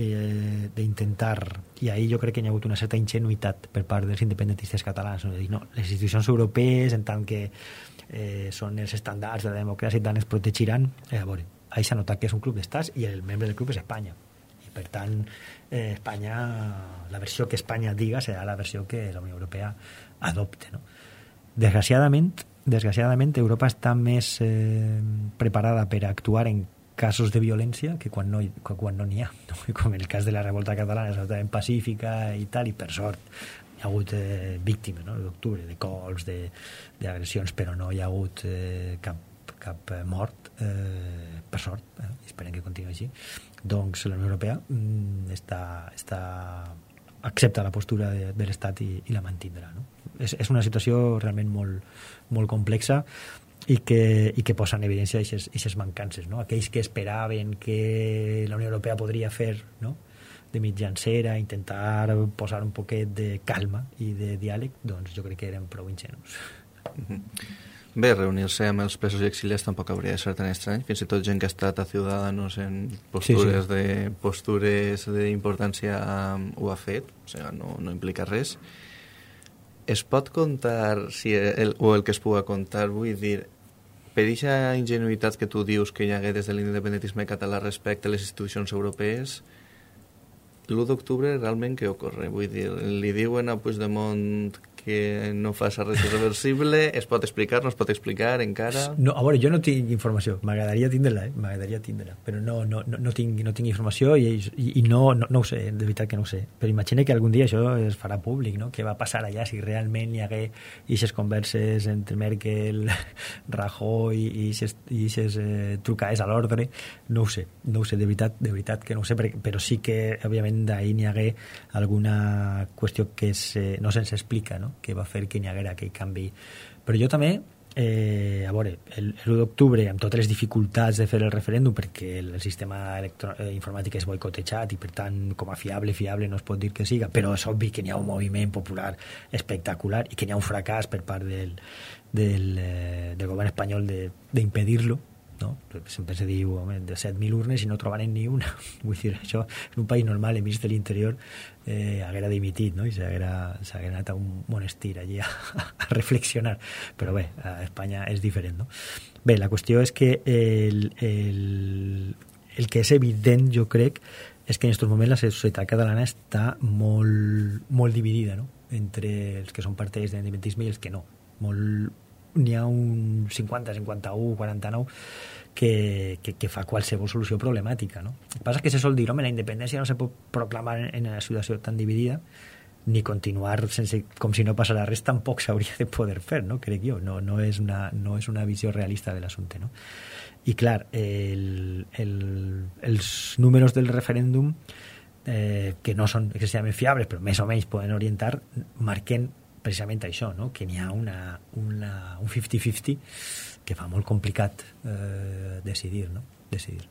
d'intentar, eh, i ahir jo crec que hi ha hagut una certa ingenuïtat per part dels independentistes catalans, no? De dir, no, les institucions europees, en tant que eh, són els estàndards de la democràcia i tant es protegiran, eh, a veure, ahir s'ha notat que és un club d'estats i el membre del club és Espanya, i per tant eh, Espanya, la versió que Espanya diga serà la versió que la Unió Europea adopte, no? Desgraciadament, desgraciadament Europa està més eh, preparada per actuar en casos de violència que quan no, que quan no n'hi ha, no? Com el cas de la revolta catalana, és absolutament pacífica i tal, i per sort hi ha hagut eh, víctimes, no? D'octubre, de cols, d'agressions, però no hi ha hagut eh, cap, cap mort, eh, per sort, eh? Esperem que continuï així. Doncs la Unió Europea mm, està, està, accepta la postura de, de l'Estat i, i la mantindrà, no? És, és una situació realment molt, molt complexa i que, i que posa en evidència aquestes mancances, no? Aquells que esperaven que la Unió Europea podria fer, no?, de mitjancera, intentar posar un poquet de calma i de diàleg, doncs jo crec que eren prou ingenus. Bé, reunir-se amb els presos i exiliats tampoc hauria de ser tan estrany. Fins i tot gent que ha estat a Ciudadanos en postures, sí, sí. de postures d'importància um, ho ha fet, o sigui, no, no implica res. Es pot contar, si el, o el que es pugui contar, vull dir, per aquesta ingenuïtat que tu dius que hi hagué des de l'independentisme català respecte a les institucions europees, l'u d'octubre realment què ocorre? Vull dir, li diuen a Puigdemont que no fa res irreversible, es pot explicar, no es pot explicar encara? No, a veure, jo no tinc informació, m'agradaria tindre-la, eh? m'agradaria tindre-la, però no, no, no, no, tinc, no tinc informació i, i, i no, no, no ho sé, de veritat que no ho sé. Però imagina que algun dia això es farà públic, no? Què va passar allà si realment hi hagué aquestes converses entre Merkel, Rajoy i aquestes eh, trucades a l'ordre, no ho sé, no ho sé, de veritat, de veritat que no ho sé, però sí que, òbviament, d'ahir n'hi hagué alguna qüestió que se, no se'ns explica, no? Que va fer que n'hi haguera aquell canvi. Però jo també, eh, a veure, l'u d'octubre, amb totes les dificultats de fer el referèndum, perquè el sistema electro, eh, informàtic és boicotejat i, per tant, com a fiable, fiable no es pot dir que siga, però és obvi que n'hi ha un moviment popular espectacular i que n'hi ha un fracàs per part del, del, eh, del govern espanyol d'impedir-lo, no? Sempre se diu, home, de set mil urnes i no trobarem ni una. Vull dir, això en un país normal, el ministre de l'Interior eh, haguera dimitit, no? I s'haguera anat a un monestir allí a, a reflexionar. Però bé, a Espanya és diferent, no? Bé, la qüestió és que el, el, el que és evident, jo crec, és que en aquests moments la societat catalana està molt, molt dividida, no? Entre els que són partidaris de l'independentisme i els que no. Molt... n'hi ha un cinquanta, cinquanta-u, quaranta-nou que, que, que fa qualsevol solució problemàtica, no? El que passa és que se sol dir, home, la independència no se pot proclamar en una situació tan dividida ni continuar sense, com si no passara res, tampoc s'hauria de poder fer, no? Crec jo, no, no, és una, no és una visió realista de l'assumpte, no? I clar, el, el, els números del referèndum eh, que no són excessivament fiables però més o menys poden orientar, marquen precisament això, no? Que n'hi ha una, una, un cinquanta cinquanta que fa molt complicat eh, decidir, no? Decidir.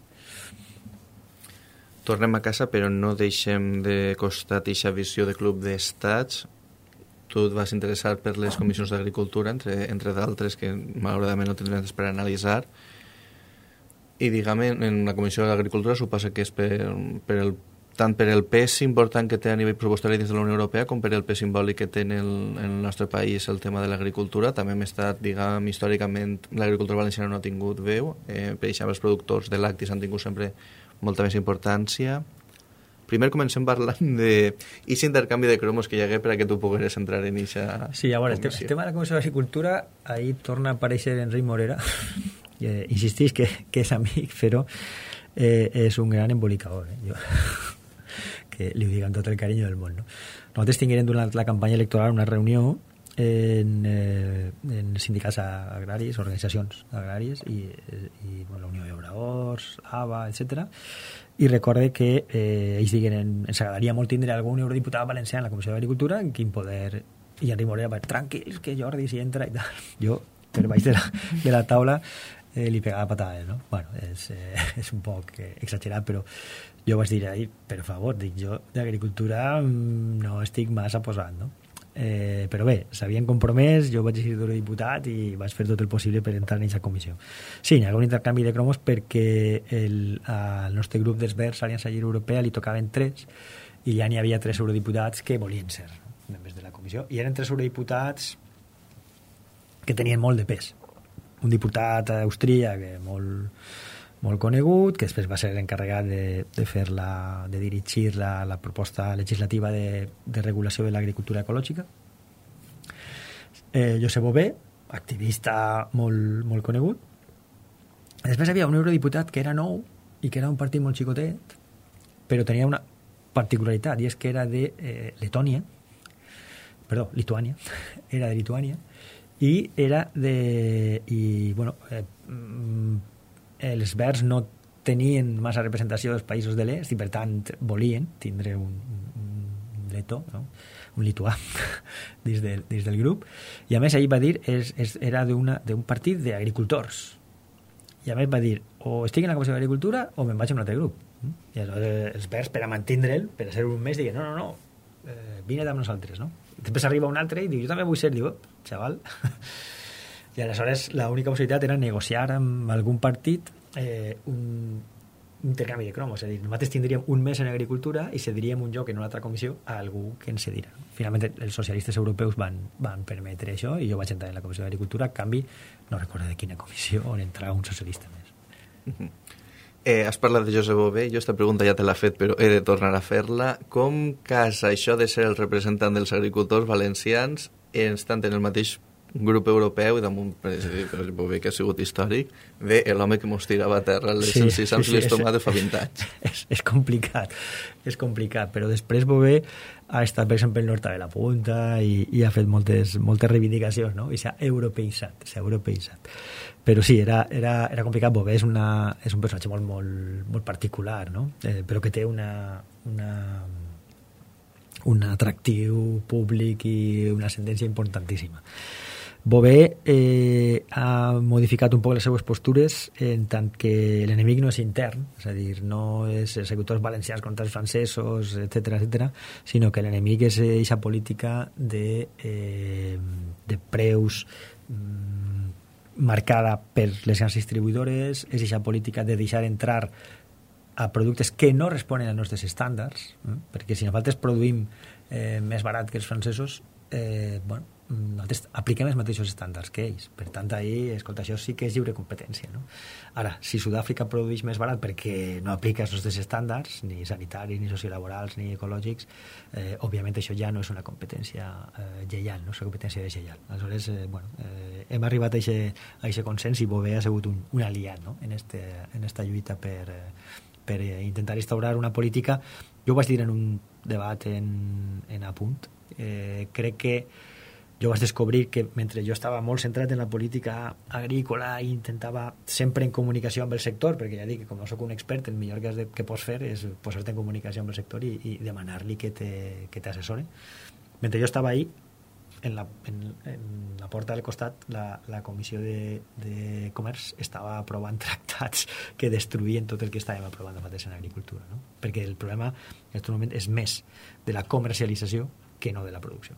Tornem a casa, però no deixem de costat aquesta visió de club d'estats. Tu et vas interessar per les comissions d'agricultura, entre, entre d'altres que malauradament no tindrem temps per analitzar. I, diguem, en la comissió d'agricultura suposa que és per, per el tant per el pes important que té a nivell pressupostari dins de la Unió Europea com per el pes simbòlic que té en el, en el nostre país el tema de l'agricultura. També hem estat, diguem, històricament l'agricultura valenciana no ha tingut veu, eh, per exemple els productors de lactis han tingut sempre molta més importància. Primer comencem parlant de aquest intercanvi de cromos que hi hagué per a que tu pogueres entrar en aquesta Sí, a veure, comissió. El tema de la Comissió d'Agricultura, ahir torna a aparèixer Enric Morera, eh, insistís que, que és amic, però eh, és un gran embolicador, eh? Jo... que li ho dic amb tot el carinyo del món, no? Nosaltres tinguérem durant la campanya electoral una reunió en, eh, en sindicats agraris, organitzacions agràries i, i bueno, la Unió d'Obradors, A B A, etcètera. I recorde que eh, ells diguen, ens agradaria molt tindre algun eurodiputat valencià en la Comissió d'Agricultura, en quin poder... I Enric Morera va dir, tranquils, que Jordi s'hi entra i tal. Jo, per baix de la, de la taula, eh, li pegava patades, no? Bueno, és, eh, és un poc eh, exagerat, però jo vaig dir, ai, per favor, dic, jo d'agricultura no estic massa posat, no? Eh, però bé, s'havien compromès, jo vaig ser eurodiputat i vaig fer tot el possible per entrar en aquesta comissió. Sí, hi ha un intercanvi de cromos perquè el, al nostre grup dels Verds, Aliança Lliure Europea, li tocaven tres i ja n'hi havia tres eurodiputats que volien ser, no? Membres de la comissió, i eren tres eurodiputats que tenien molt de pes. Un diputat austríac molt, molt conegut, que després va ser encarregat de, de, fer la, de dirigir la, la proposta legislativa de, de regulació de l'agricultura ecològica. Eh, Josep Bové, activista molt, molt conegut. Després hi havia un eurodiputat que era nou i que era un partit molt xicotet, però tenia una particularitat, i és que era de eh, Letònia, perdó, Lituània, era de Lituània, i era de... i, bueno, eh, els Verds no tenien massa representació dels països de l'est i, per tant, volien tindre un, un letó, no? Un lituà dins, del, dins del grup. I, a més, ell va dir és, és, era d'un partit d'agricultors. I, a més, va dir o estic en la Comissió d'Agricultura o me'n vaig a un altre grup. I aleshores els Verds, per a mantindre'l, per a ser un mes, diguen no, no, no, eh, vine amb nosaltres, no? I després arriba un altre i diu, jo també vull ser, diu, xaval, I aleshores l'única possibilitat era negociar amb algun partit eh, un intercanvi de cromos, és a dir, nosaltres tindríem un mes en agricultura i cediríem un lloc en una altra comissió a algú que ens cedirà. Finalment, els socialistes europeus van, van permetre això i jo vaig entrar en la comissió d'agricultura. A canvi, no recordo de quina comissió on entrava un socialista més. Uh-huh. eh, has parlat de Josep Bové, jo aquesta pregunta ja te l'he fet, però he de tornar a fer-la. Com casa això de ser el representant dels agricultors valencians estant en el mateix grup europeu i damunt, per exemple, que ha sigut històric, de l'home que mos tirava a terra les sí, sis anys sí, sí, i les tomades fa vint anys. És, és complicat, és complicat, però després Bové ha estat, per exemple, el nord de la punta i, i ha fet moltes, moltes reivindicacions, no? I s'ha europeïtzat, s'ha europeïtzat. Però sí, era, era, era complicat. Bové és, una, és un personatge molt, molt, molt particular, no? Eh, però que té una, una, un atractiu públic i una ascendència importantíssima. Bové eh, ha modificat un poc les seues postures en tant que l'enemic no és intern, és a dir, no és els agricultors valencians contra els francesos, etcètera, etcètera, sinó que l'enemic és aquesta política de, eh, de preus mm, marcada per les grans distribuïdores, és aquesta política de deixar entrar a productes que no responen als nostres estàndards, eh? Perquè si nosaltres produïm eh, més barat que els francesos, eh, bueno, nosaltres apliquem els mateixos estàndards que ells. Per tant, ahir, escolta, això sí que és lliure competència, no? Ara, si Sud-àfrica produeix més barat perquè no aplica els nostres estàndards, ni sanitaris, ni sociolaborals, ni ecològics, eh, òbviament això ja no és una competència eh, lleial, no és una competència deslleial. Aleshores, eh, bueno, eh, hem arribat a aquest consens i Bové ha sigut un, un aliat, no? en, este, en esta lluita per, eh, per intentar instaurar una política. Jo ho vaig dir en un debat en, en Apunt. Eh, crec que jo vaig descobrir que mentre jo estava molt centrat en la política agrícola i intentava sempre en comunicació amb el sector, perquè ja dic que com no soc un expert, el millor que, has de, que pots fer és posar-te en comunicació amb el sector i, i demanar-li que t'assessore. Mentre jo estava ahí, en la, en, en la porta del costat, la, la Comissió de, de Comerç estava aprovant tractats que destruïen tot el que estàvem aprovant nosaltres en agricultura, no? Perquè el problema en aquest moment és més de la comercialització que no de la producció.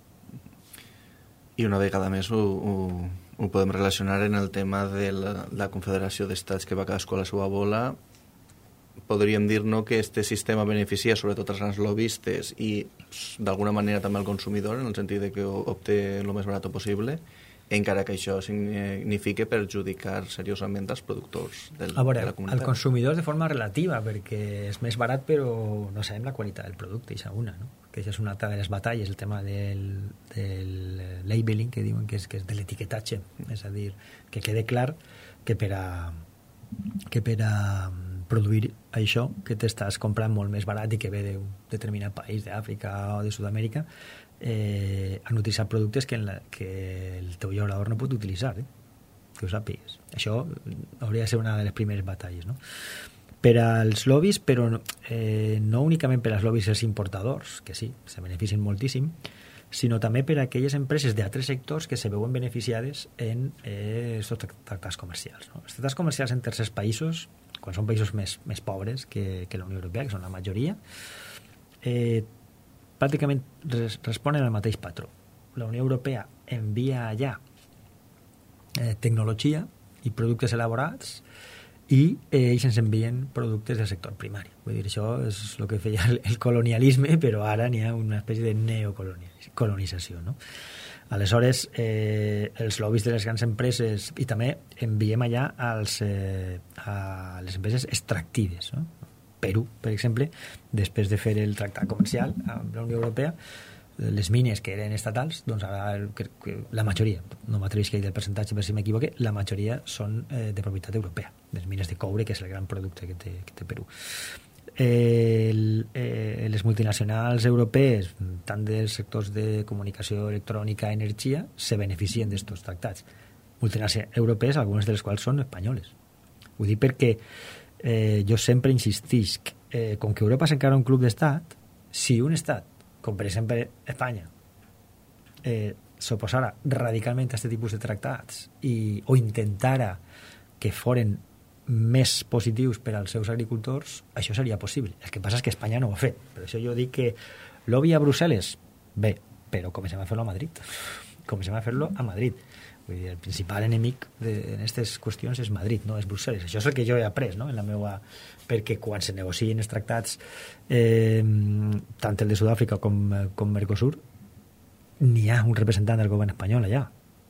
I una vegada més ho, ho, ho podem relacionar en el tema de la, la Confederació d'Estats que va cadascú a la seva bola. Podríem dir no, que este sistema beneficia sobretot els grans lobistes i d'alguna manera també al consumidor, en el sentit de que obté el més barat possible, encara que això significa perjudicar seriosament els productors del, a veure, de la comunitat. Al consumidor de forma relativa, perquè és més barat però no sabem la qualitat del producte, això una, no? Que això és una altra de les batalles, el tema del, del labeling, que diuen que és, que és de l'etiquetatge, és a dir, que quede clar que per a, que per a produir això que t'estàs comprant molt més barat i que ve d'un determinat país d'Àfrica o de Sud-amèrica, eh, han utilitzat productes que, en la, que el teu llaurador no pot utilitzar, eh? Que ho sàpigues. Això hauria de ser una de les primeres batalles, no? Per als lobbies, però eh, no únicament per als lobbies els importadors, que sí, se beneficien moltíssim, sinó també per a aquelles empreses d'altres sectors que se veuen beneficiades en eh, aquests tractats comercials, no? Els tractats comercials en tercers països, quan són països més, més pobres que, que la Unió Europea, que són la majoria, eh, pràcticament res, responen al mateix patró. La Unió Europea envia allà eh, tecnologia i productes elaborats i eh, ells ens envien productes del sector primari. Vull dir, això és el que feia el, el colonialisme, però ara n'hi ha una espècie de neocolonització, no? Aleshores, eh, els lobbies de les grans empreses, i també enviem allà als, eh, a les empreses extractives, no? Perú, per exemple, després de fer el tractat comercial amb la Unió Europea, les mines que eren estatals, doncs ara que, que la majoria, no m'atreveix que hi del percentatge per si m'equivoque, la majoria són eh, de propietat europea, les mines de coure, que és el gran producte que té, que té Perú. Eh, el, eh, les multinacionals europees, tant dels sectors de comunicació electrònica, energia, se beneficien d'estos tractats. Multinacionals europees, algunes de les quals són espanyoles. Ho dic perquè eh, jo sempre insistisc, eh, com que Europa és encara un club d'estat, si un estat com per exemple Espanya, eh, s'oposara radicalment a aquest tipus de tractats i, o intentara que foren més positius per als seus agricultors, això seria possible. El que passa és que Espanya no ho ha fet. Per això jo dic que lobby a Brussel·les, bé, però comencem a fer-lo a Madrid. Comencem a fer-lo a Madrid. Vull dir, el principal enemic de, en aquestes qüestions és Madrid, no és Brussel·les. Això és el que jo he après, no?, en la meva... perquè quan se negocien els tractats, eh, tant el de Sud-àfrica com, com Mercosur, n'hi ha un representant del govern espanyol allà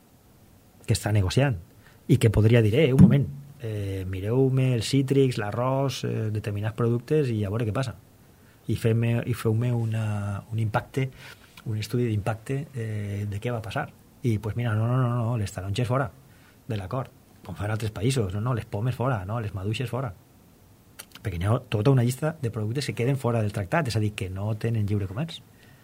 que està negociant i que podria dir, eh, un moment, eh, mireu-me els cítrics, l'arròs, eh, determinats productes i a veure què passa. I feu-me, i feu-me una, un impacte, un estudi d'impacte eh, de què va passar. I pues mira, no, no, no, no, les taronges fora de l'acord, com fan altres països, no, no, les pomes fora, no, les maduixes fora, perquè hi ha tota una llista de productes que queden fora del tractat, és a dir, que no tenen lliure comerç.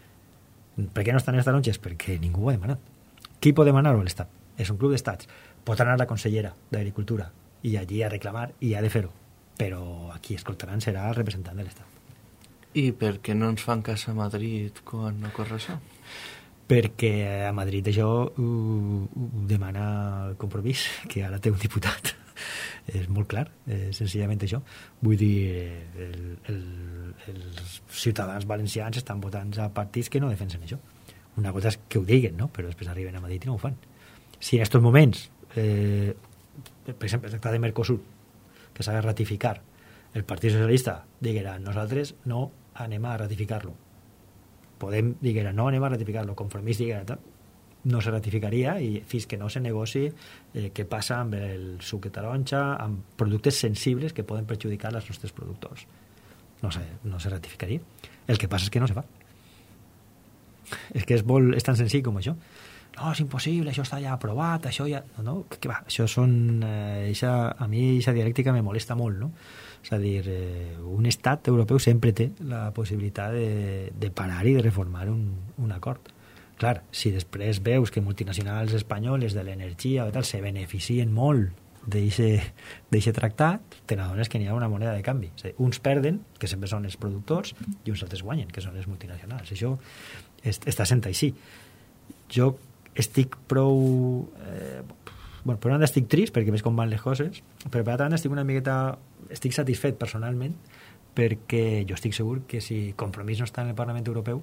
Per què no estan les taronges? Perquè ningú ho ha demanat. Qui pot demanar-ho? L'Estat. És un club d'estats. Pot anar la consellera d'Agricultura i allí a reclamar i ha de fer-ho, però aquí escoltaran serà el representant de l'Estat. I per què no ens fan cas a Madrid quan ocorre això? Perquè a Madrid això uh, uh, demana el compromís que ara té un diputat. És molt clar, eh, senzillament això. Vull dir, el, el, els ciutadans valencians estan votant a partits que no defensen això. Una cosa és que ho diguen, no?, però després arriben a Madrid i no ho fan. Si en aquests moments, eh, per exemple, el tractat de Mercosur, que s'ha de ratificar, el Partit Socialista diguera, nosaltres no anem a ratificar-lo. Podem diguera, no anem a ratificar-lo. Compromís diguera, no se ratificaria i fins que no se negoci eh, què passa amb el suc de taronja, amb productes sensibles que poden perjudicar els nostres productors. No se, no se ratificaria. El que passa és que no se fa. És que és, molt, és tan senzill com això. No, és impossible, això està ja aprovat, això ja... No, no, que va, això són... Eh, eixa, a mi aquesta dialèctica me molesta molt, no? És a dir, eh, un estat europeu sempre té la possibilitat de, de parar i de reformar un, un acord. Clar, si després veus que multinacionals espanyoles de l'energia o tal se beneficien molt d'aquest tractat, te n'adones que n'hi ha una moneda de canvi. És a dir, uns perden, que sempre són els productors, i uns altres guanyen, que són les multinacionals. Això est, està sent així. Jo estic prou... Eh, bueno, per una banda estic trist, perquè veig com van les coses, però per l'altra banda estic una miqueta... Estic satisfet personalment, perquè jo estic segur que si Compromís no està en el Parlament Europeu,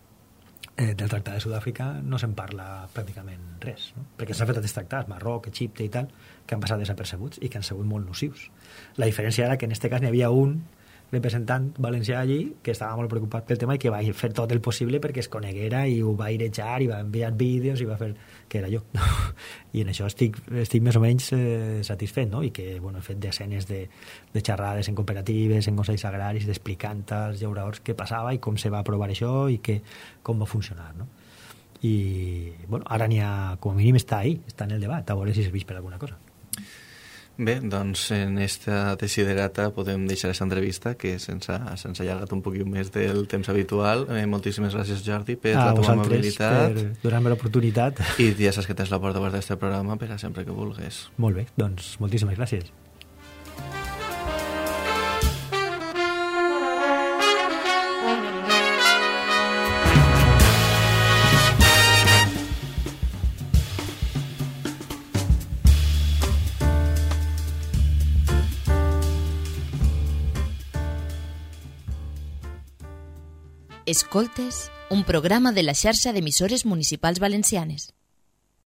eh, del Tractat de Sud-àfrica no se'n parla pràcticament res, no? Perquè s'han fet altres tractats, Marroc, Egipte i tal, que han passat desapercebuts i que han sigut molt nocius. La diferència era que en aquest cas n'hi havia un representant valencià allí que estava molt preocupat pel tema i que va fer tot el possible perquè es coneguera i ho va airejar i va enviar vídeos i va fer... que era jo. I en això estic, estic més o menys eh, satisfet, no? I que, bueno, he fet desenes de, de xerrades en cooperatives, en consells agraris, explicant als llauradors què passava i com se va aprovar això i que, com va funcionar, no? I, bueno, ara n'hi ha, com a mínim està ahí, està en el debat, a veure si serveix per alguna cosa. Bé, doncs en esta desiderata podem deixar aquesta entrevista que se'ns ha, se'ns ha allargat un poquit més del temps habitual. Eh, moltíssimes gràcies, Jordi, per a la teva amabilitat. Per donar-me l'oportunitat. I ja saps que tens la porta oberta d'aquest programa per a sempre que vulguis. Molt bé, doncs moltíssimes gràcies. Escoltes, un programa de la xarxa d'emissores municipals valencianes.